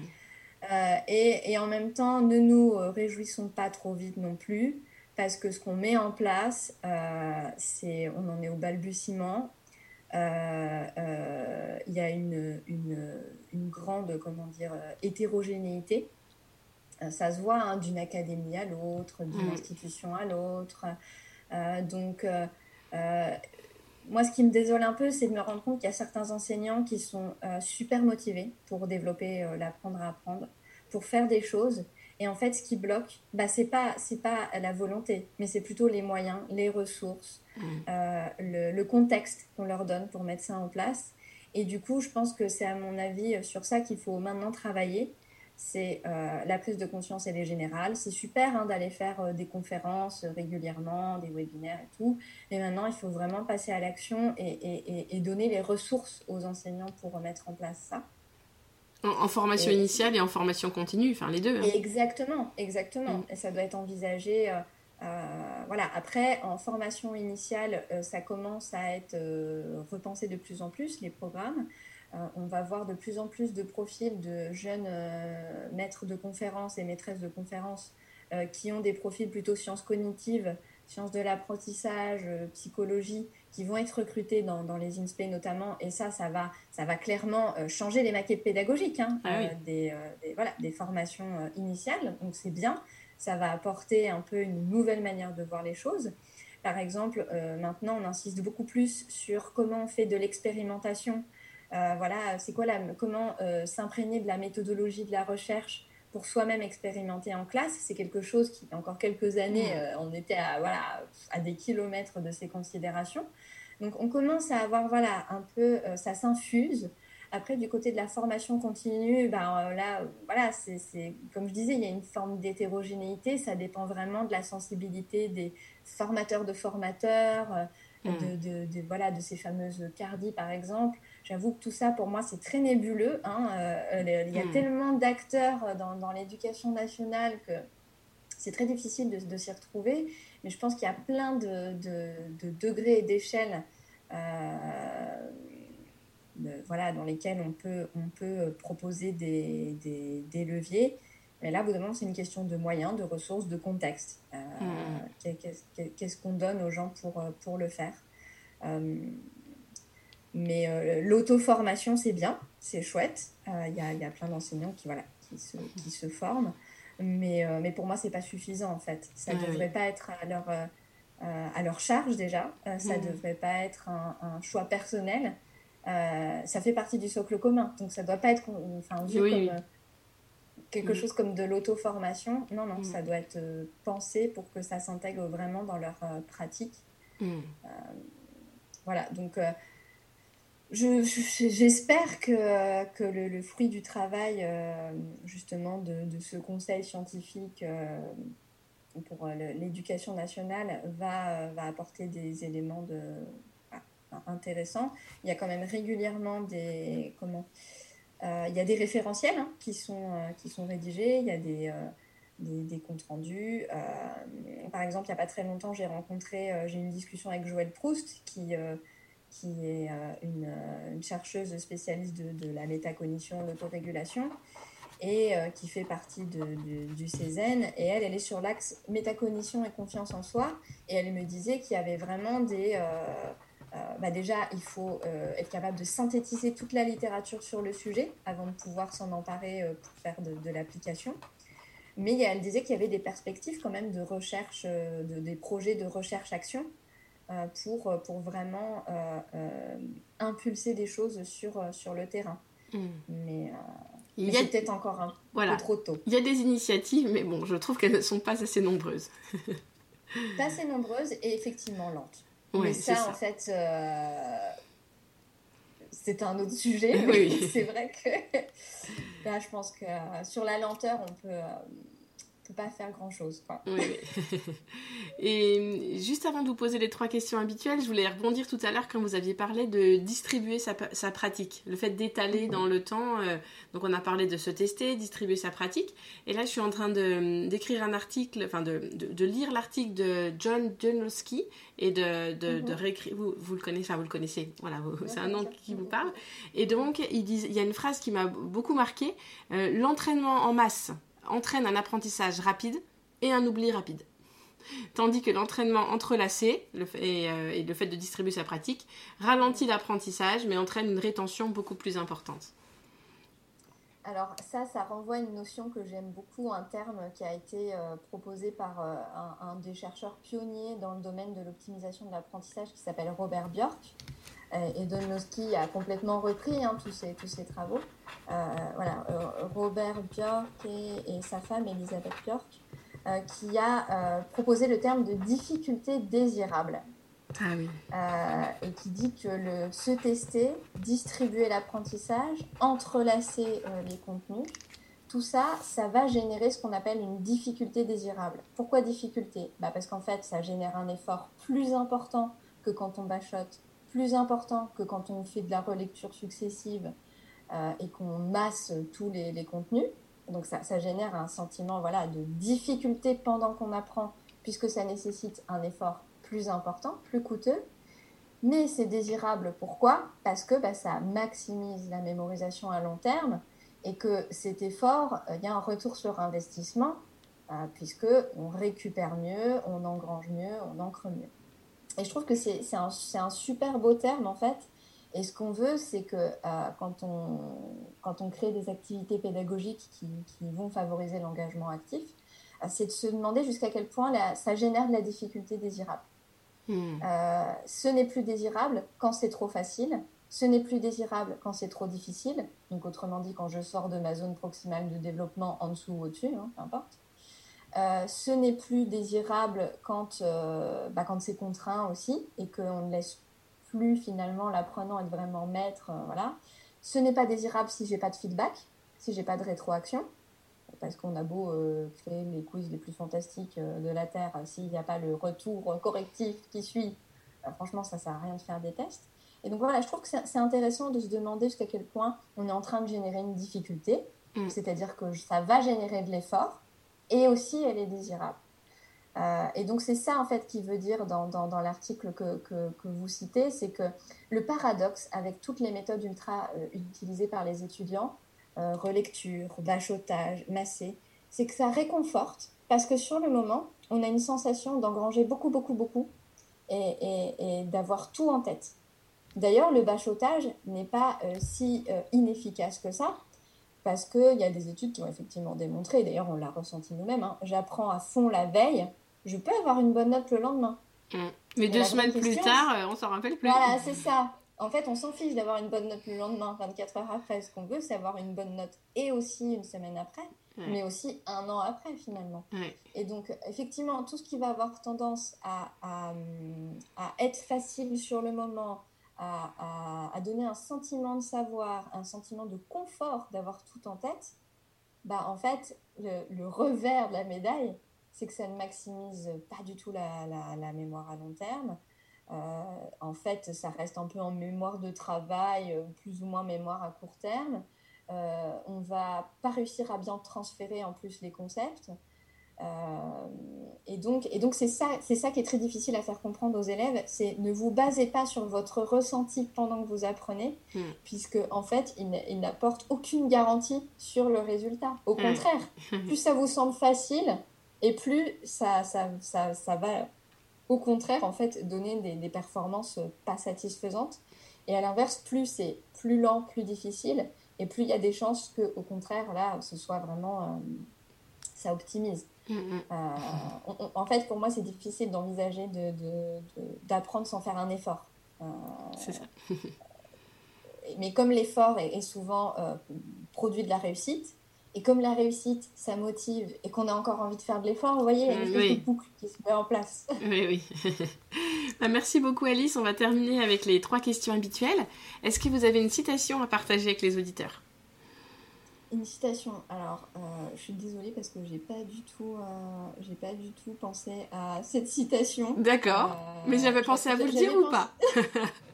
Et en même temps, ne nous réjouissons pas trop vite non plus, parce que ce qu'on met en place, on en est au balbutiement. Il y a une grande, comment dire, hétérogénéité. Ça se voit hein, d'une académie à l'autre, d'une institution à l'autre. Donc, moi, ce qui me désole un peu, c'est de me rendre compte qu'il y a certains enseignants qui sont super motivés pour développer l'apprendre à apprendre, pour faire des choses. Et en fait, ce qui bloque, bah, c'est pas la volonté, mais c'est plutôt les moyens, les ressources, le contexte qu'on leur donne pour mettre ça en place. Et du coup, je pense que c'est à mon avis sur ça qu'il faut maintenant travailler. C'est la prise de conscience, elle est générale. C'est super hein, d'aller faire des conférences régulièrement, des webinaires et tout. Mais maintenant, il faut vraiment passer à l'action et donner les ressources aux enseignants pour mettre en place ça. En formation initiale et en formation continue, enfin les deux. Hein. Exactement. Et ça doit être envisagé. Voilà. Après, en formation initiale, ça commence à être repensé de plus en plus, les programmes. On va voir de plus en plus de profils de jeunes maîtres de conférences et maîtresses de conférences qui ont des profils plutôt sciences cognitives, sciences de l'apprentissage, psychologie, qui vont être recrutés dans les INSPE notamment. Et ça va clairement changer les maquettes pédagogiques hein, des formations initiales. Donc c'est bien, ça va apporter un peu une nouvelle manière de voir les choses. Par exemple, maintenant on insiste beaucoup plus sur comment on fait de l'expérimentation. Voilà, c'est quoi comment s'imprégner de la méthodologie de la recherche pour soi-même expérimenter en classe. C'est quelque chose qui, il y a encore quelques années, on était à des kilomètres de ces considérations. Donc, on commence à avoir, un peu, ça s'infuse. Après, du côté de la formation continue, c'est, comme je disais, il y a une forme d'hétérogénéité. Ça dépend vraiment de la sensibilité des formateurs de formateurs, de ces fameuses CARDI, par exemple. J'avoue que tout ça, pour moi, c'est très nébuleux. Hein. Il y a tellement d'acteurs dans l'éducation nationale que c'est très difficile de s'y retrouver. Mais je pense qu'il y a plein de degrés et d'échelles dans lesquels on peut proposer des leviers. Mais là, au bout d'un moment, c'est une question de moyens, de ressources, de contexte. Qu'est-ce qu'on donne aux gens pour le faire mais l'auto-formation, c'est bien, c'est chouette. Il y a plein d'enseignants qui se forment. Mais pour moi, c'est pas suffisant, en fait. Ça devrait pas être à leur charge, déjà. Ça devrait pas être un choix personnel. Ça fait partie du socle commun. Donc, ça doit pas être vu comme quelque chose comme de l'auto-formation. Non, ça doit être pensé pour que ça s'intègre vraiment dans leur pratique. Voilà, donc... J'espère que le fruit du travail, justement, de ce conseil scientifique pour l'éducation nationale va apporter des éléments intéressants. Il y a quand même régulièrement il y a des référentiels hein, qui sont rédigés, il y a des comptes rendus. Par exemple, il n'y a pas très longtemps, j'ai eu une discussion avec Joëlle Proust qui est une chercheuse spécialiste de la métacognition, l'autorégulation. et qui fait partie du CESEN. Et elle est sur l'axe métacognition et confiance en soi. Et elle me disait qu'il y avait vraiment déjà, il faut être capable de synthétiser toute la littérature sur le sujet avant de pouvoir s'en emparer pour faire de l'application. Mais elle disait qu'il y avait des perspectives quand même de recherche, des projets de recherche-action pour vraiment impulser des choses sur le terrain. Mais c'est peut-être encore un peu trop tôt. Il y a des initiatives, mais bon, je trouve qu'elles ne sont pas assez nombreuses. Pas assez nombreuses et effectivement lentes. Ouais, mais ça, en fait, c'est un autre sujet. Oui. C'est vrai que là, je pense que sur la lenteur, on peut pas faire grand-chose. Oui. Et juste avant de vous poser les 3 questions habituelles, je voulais rebondir tout à l'heure quand vous aviez parlé de distribuer sa pratique, le fait d'étaler dans le temps. Donc on a parlé de se tester, distribuer sa pratique. Et là, je suis en train d'écrire un article, enfin de lire l'article de John Donowski et de réécrire. Vous le connaissez, enfin vous le connaissez. Voilà, c'est un nom qui vous parle. Et donc il y a une phrase qui m'a beaucoup marquée. L'entraînement en masse entraîne un apprentissage rapide et un oubli rapide. Tandis que l'entraînement entrelacé et le fait de distribuer sa pratique ralentit l'apprentissage mais entraîne une rétention beaucoup plus importante. Alors ça renvoie à une notion que j'aime beaucoup, un terme qui a été proposé par un des chercheurs pionniers dans le domaine de l'optimisation de l'apprentissage qui s'appelle Robert Bjork. Et Donowski a complètement repris tous ses travaux. Robert Bjork et sa femme Elisabeth Bjork, qui a proposé le terme de difficulté désirable. Ah oui. Et qui dit que se tester, distribuer l'apprentissage, entrelacer les contenus, tout ça, ça va générer ce qu'on appelle une difficulté désirable. Pourquoi difficulté ? Parce qu'en fait, ça génère un effort plus important que quand on bachote, plus important que quand on fait de la relecture successive et qu'on masse tous les contenus. Donc ça génère un sentiment de difficulté pendant qu'on apprend, puisque ça nécessite un effort plus important, plus coûteux. Mais c'est désirable. Pourquoi ? Parce que ça maximise la mémorisation à long terme et que cet effort, il y a un retour sur investissement puisqu'on récupère mieux, on engrange mieux, on ancre mieux. Et je trouve que c'est un super beau terme en fait. Et ce qu'on veut, c'est que quand on crée des activités pédagogiques qui vont favoriser l'engagement actif, c'est de se demander jusqu'à quel point ça génère de la difficulté désirable. Ce n'est plus désirable quand c'est trop facile, ce n'est plus désirable quand c'est trop difficile, donc autrement dit quand je sors de ma zone proximale de développement en dessous ou au-dessus, peu importe. Ce n'est plus désirable quand c'est contraint aussi et qu'on ne laisse plus finalement l'apprenant être vraiment maître. Ce n'est pas désirable si j'ai pas de feedback, si j'ai pas de rétroaction, parce qu'on a beau créer les quiz les plus fantastiques de la Terre, s'il n'y a pas le retour correctif qui suit, franchement ça sert à rien de faire des tests. Et donc je trouve que c'est intéressant de se demander jusqu'à quel point on est en train de générer une difficulté, c'est-à-dire que ça va générer de l'effort, et aussi elle est désirable. Et donc c'est ça en fait qui veut dire dans l'article que vous citez, c'est que le paradoxe avec toutes les méthodes ultra utilisées par les étudiants, relecture, bachotage, masser, c'est que ça réconforte parce que sur le moment on a une sensation d'engranger beaucoup et d'avoir tout en tête. D'ailleurs le bachotage n'est pas si inefficace que ça. Parce qu'il y a des études qui ont effectivement démontré, d'ailleurs on l'a ressenti nous-mêmes, j'apprends à fond la veille, je peux avoir une bonne note le lendemain. Mais 2 semaines plus tard, on s'en rappelle plus. Voilà, c'est ça. En fait, on s'en fiche d'avoir une bonne note le lendemain, 24 heures après. Ce qu'on veut, c'est avoir une bonne note et aussi une semaine après, mais aussi 1 an après finalement. Et donc, effectivement, tout ce qui va avoir tendance à être facile sur le moment, à donner un sentiment de savoir, un sentiment de confort d'avoir tout en tête, en fait, le revers de la médaille, c'est que ça ne maximise pas du tout la mémoire à long terme. En fait, ça reste un peu en mémoire de travail, plus ou moins mémoire à court terme. On ne va pas réussir à bien transférer en plus les concepts. Et donc c'est ça qui est très difficile à faire comprendre aux élèves, c'est ne vous basez pas sur votre ressenti pendant que vous apprenez, puisque en fait, il n'apporte aucune garantie sur le résultat. Au contraire, plus ça vous semble facile, et plus ça va, au contraire, en fait, donner des performances pas satisfaisantes. Et à l'inverse, plus c'est plus lent, plus difficile, et plus il y a des chances que, au contraire, là, ce soit vraiment ça optimise. En fait, pour moi, c'est difficile d'envisager d'apprendre sans faire un effort. C'est ça. Mais comme l'effort est souvent produit de la réussite, et comme la réussite, ça motive, et qu'on a encore envie de faire de l'effort, vous voyez, il y a une espèce de boucle qui se met en place. Oui. Merci beaucoup Alice, on va terminer avec les 3 questions habituelles. Est-ce que vous avez une citation à partager avec les auditeurs ? Une citation. Alors, je suis désolée parce que j'ai pas du tout pensé à cette citation. D'accord. Mais j'avais pensé à vous le dire ou pas ? Comment ?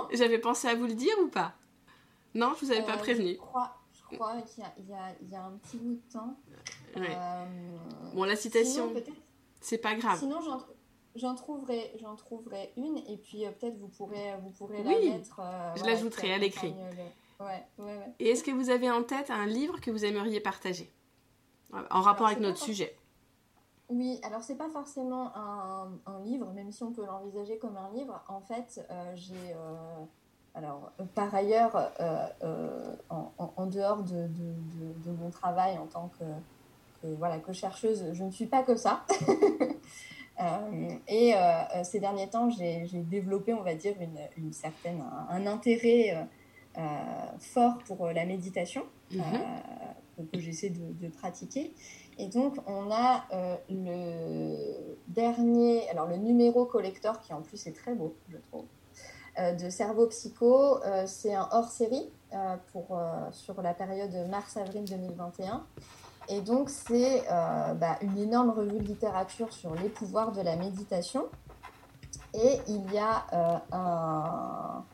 J'avais pensé à vous le dire ou pas ? Non, je vous avais pas prévenu. Je crois qu'il y a un petit bout de temps. Ouais. Bon, la citation, sinon, c'est pas grave. Sinon, j'en trouverai une et puis peut-être vous pourrez la mettre. Je l'ajouterai à l'écrit. Ouais. Et est-ce que vous avez en tête un livre que vous aimeriez partager en rapport avec notre sujet ? Oui, alors c'est pas forcément un livre, même si on peut l'envisager comme un livre. En fait, j'ai... alors, par ailleurs, en dehors de mon travail en tant que chercheuse, je ne suis pas que ça. Ces derniers temps, j'ai développé, on va dire, un intérêt fort pour la méditation que j'essaie de pratiquer. Et donc, on a le numéro collector, qui en plus est très beau, je trouve, de Cerveau Psycho. C'est un hors-série sur la période mars-avril 2021. Et donc, c'est une énorme revue de littérature sur les pouvoirs de la méditation. Et il y a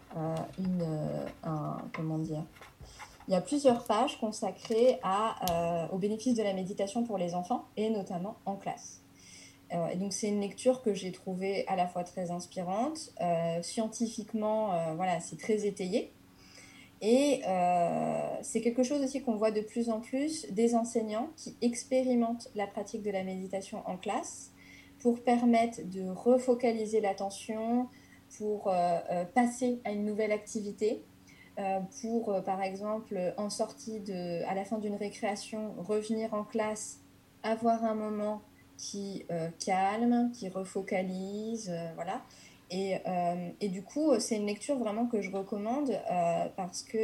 il y a plusieurs pages consacrées au bénéfice de la méditation pour les enfants, et notamment en classe. Et donc, c'est une lecture que j'ai trouvée à la fois très inspirante, scientifiquement, c'est très étayé. Et c'est quelque chose aussi qu'on voit de plus en plus, des enseignants qui expérimentent la pratique de la méditation en classe pour permettre de refocaliser l'attention, pour passer à une nouvelle activité, pour par exemple à la fin d'une récréation, revenir en classe, avoir un moment qui calme, qui refocalise, voilà. Et du coup, c'est une lecture vraiment que je recommande parce que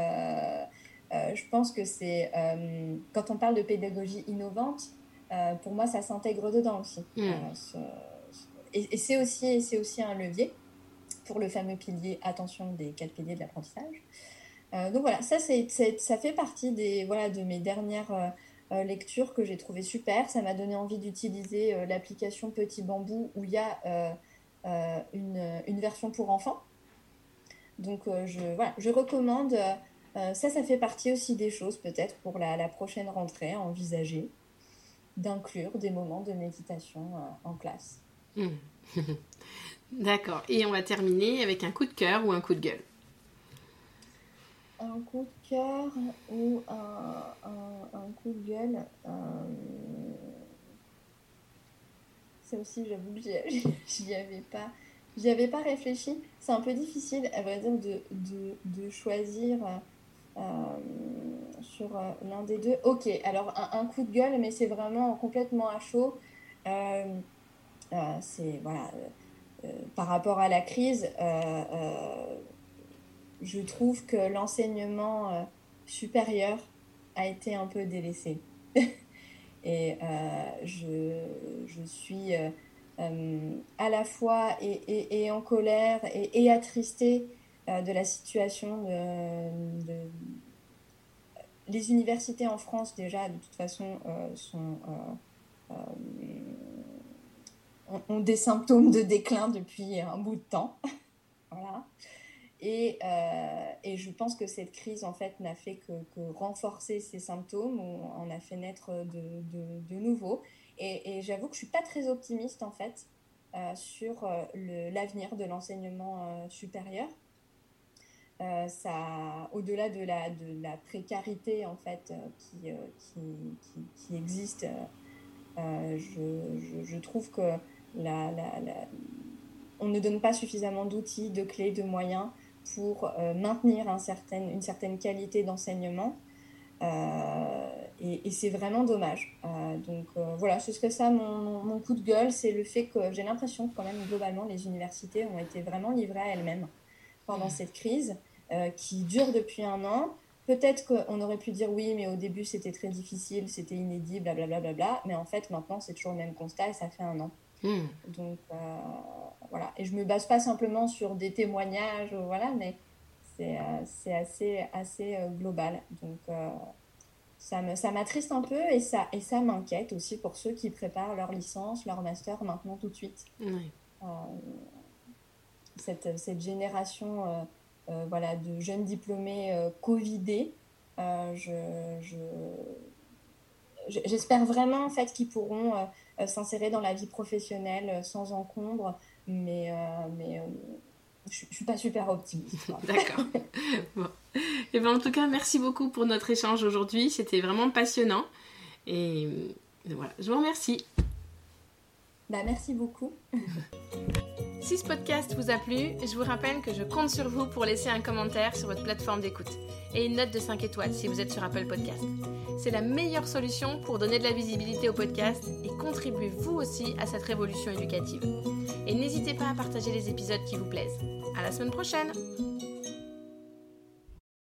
je pense que c'est quand on parle de pédagogie innovante, pour moi, ça s'intègre dedans aussi. Et c'est aussi un levier pour le fameux pilier attention des 4 piliers de l'apprentissage. Donc voilà, ça fait partie de mes dernières lectures que j'ai trouvées super. Ça m'a donné envie d'utiliser l'application Petit Bambou où il y a une version pour enfants. Donc je recommande. Ça fait partie aussi des choses peut-être pour la prochaine rentrée à envisager d'inclure des moments de méditation en classe. D'accord. Et on va terminer avec un coup de cœur ou un coup de gueule. Un coup de cœur ou un coup de gueule. Ça aussi, j'avoue que j'y avais pas réfléchi. C'est un peu difficile, à vrai dire, de choisir sur l'un des deux. Ok, alors un coup de gueule, mais c'est vraiment complètement à chaud. C'est par rapport à la crise, je trouve que l'enseignement supérieur a été un peu délaissé. Et je suis à la fois et en colère et attristée de la situation les universités en France déjà de toute façon ont des symptômes de déclin depuis un bout de temps. Voilà. Et je pense que cette crise, en fait, n'a fait que renforcer ces symptômes, ou en a fait naître de nouveaux. Et j'avoue que je suis pas très optimiste, en fait, sur l'avenir de l'enseignement supérieur. Ça, au-delà de la précarité, en fait, qui existe, je trouve que on ne donne pas suffisamment d'outils, de clés, de moyens pour maintenir une certaine qualité d'enseignement. Et c'est vraiment dommage. Donc voilà, ce serait ça mon coup de gueule, c'est le fait que j'ai l'impression que quand même globalement les universités ont été vraiment livrées à elles-mêmes pendant cette crise qui dure depuis 1 an. Peut-être qu'on aurait pu dire oui, mais au début c'était très difficile, c'était inédit, blablabla, mais en fait maintenant c'est toujours le même constat et ça fait 1 an. Donc voilà, et je me base pas simplement sur des témoignages, voilà, mais c'est assez global. Donc ça m'attriste un peu et ça m'inquiète aussi pour ceux qui préparent leur licence, leur master maintenant tout de suite. Oui. Cette génération voilà, de jeunes diplômés covidés, j'espère vraiment en fait qu'ils pourront s'insérer dans la vie professionnelle sans encombre, mais je suis pas super optimiste. D'accord. Bon. Et ben en tout cas, merci beaucoup pour notre échange aujourd'hui. C'était vraiment passionnant. Et voilà, je vous remercie. Merci beaucoup. Si ce podcast vous a plu, je vous rappelle que je compte sur vous pour laisser un commentaire sur votre plateforme d'écoute et une note de 5 étoiles si vous êtes sur Apple Podcast. C'est la meilleure solution pour donner de la visibilité au podcast et contribuer vous aussi à cette révolution éducative. Et n'hésitez pas à partager les épisodes qui vous plaisent. À la semaine prochaine!